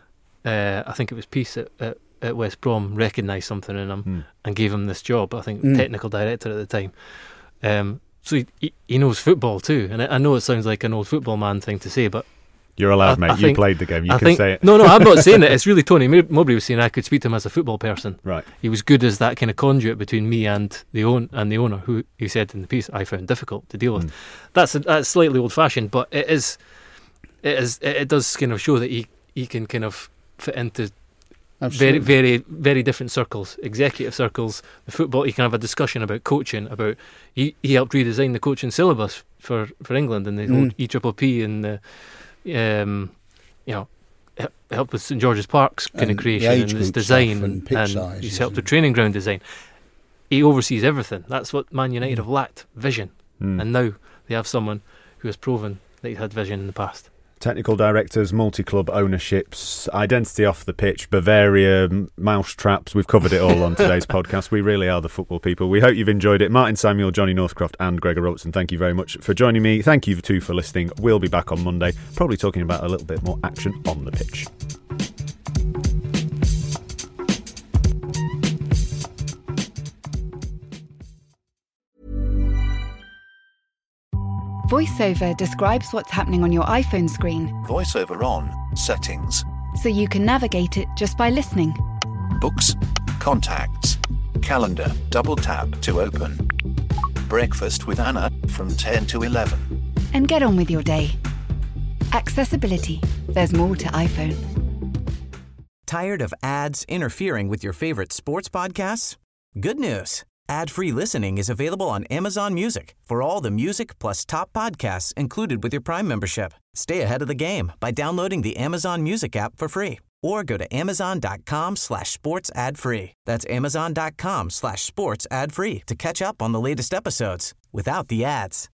uh, I think it was Peace at, at, at West Brom recognised something in him mm. and gave him this job. I think mm. technical director at the time. Um, so he, he he knows football too, and I, I know it sounds like an old football man thing to say, but you're allowed, I, mate. I you think, played the game. You I can think, say it. No, no, I'm not saying it. It's really Tony Mowbray was saying I could speak to him as a football person. Right. He was good as that kind of conduit between me and the own and the owner, who he said in the piece I found difficult to deal with. Mm. That's a, that's slightly old fashioned, but it is. It is. It does kind of show that he, he can kind of fit into Absolutely. very, very, very different circles, executive circles. The football, he can have a discussion about coaching. About he, he helped redesign the coaching syllabus for, for England and the Mm. whole E P P P and the, um, you know, helped with St George's Park's kind And of creation the and age its group design, stuff and pitch and sizes he's helped with and- training ground design. He oversees everything. That's what Man United Mm. have lacked: vision. Mm. And now they have someone who has proven that he's had vision in the past. Technical directors, multi-club ownerships, identity off the pitch, Bavaria, m- mouse traps. We've covered it all on today's podcast. We really are the football people. We hope you've enjoyed it. Martin Samuel, Johnny Northcroft and Gregor Robertson, thank you very much for joining me. Thank you too for listening. We'll be back on Monday, probably talking about a little bit more action on the pitch. VoiceOver describes what's happening on your iPhone screen, VoiceOver on, settings, so you can navigate it just by listening. books, contacts, calendar, double tap to open. Breakfast with Anna from ten to eleven. And get on with your day. Accessibility. There's more to iPhone. Tired of ads interfering with your favorite sports podcasts? Good news. Ad-free listening is available on Amazon Music for all the music plus top podcasts included with your Prime membership. Stay ahead of the game by downloading the Amazon Music app for free or go to amazon.com slash sports ad free. That's amazon.com slash sports ad free to catch up on the latest episodes without the ads.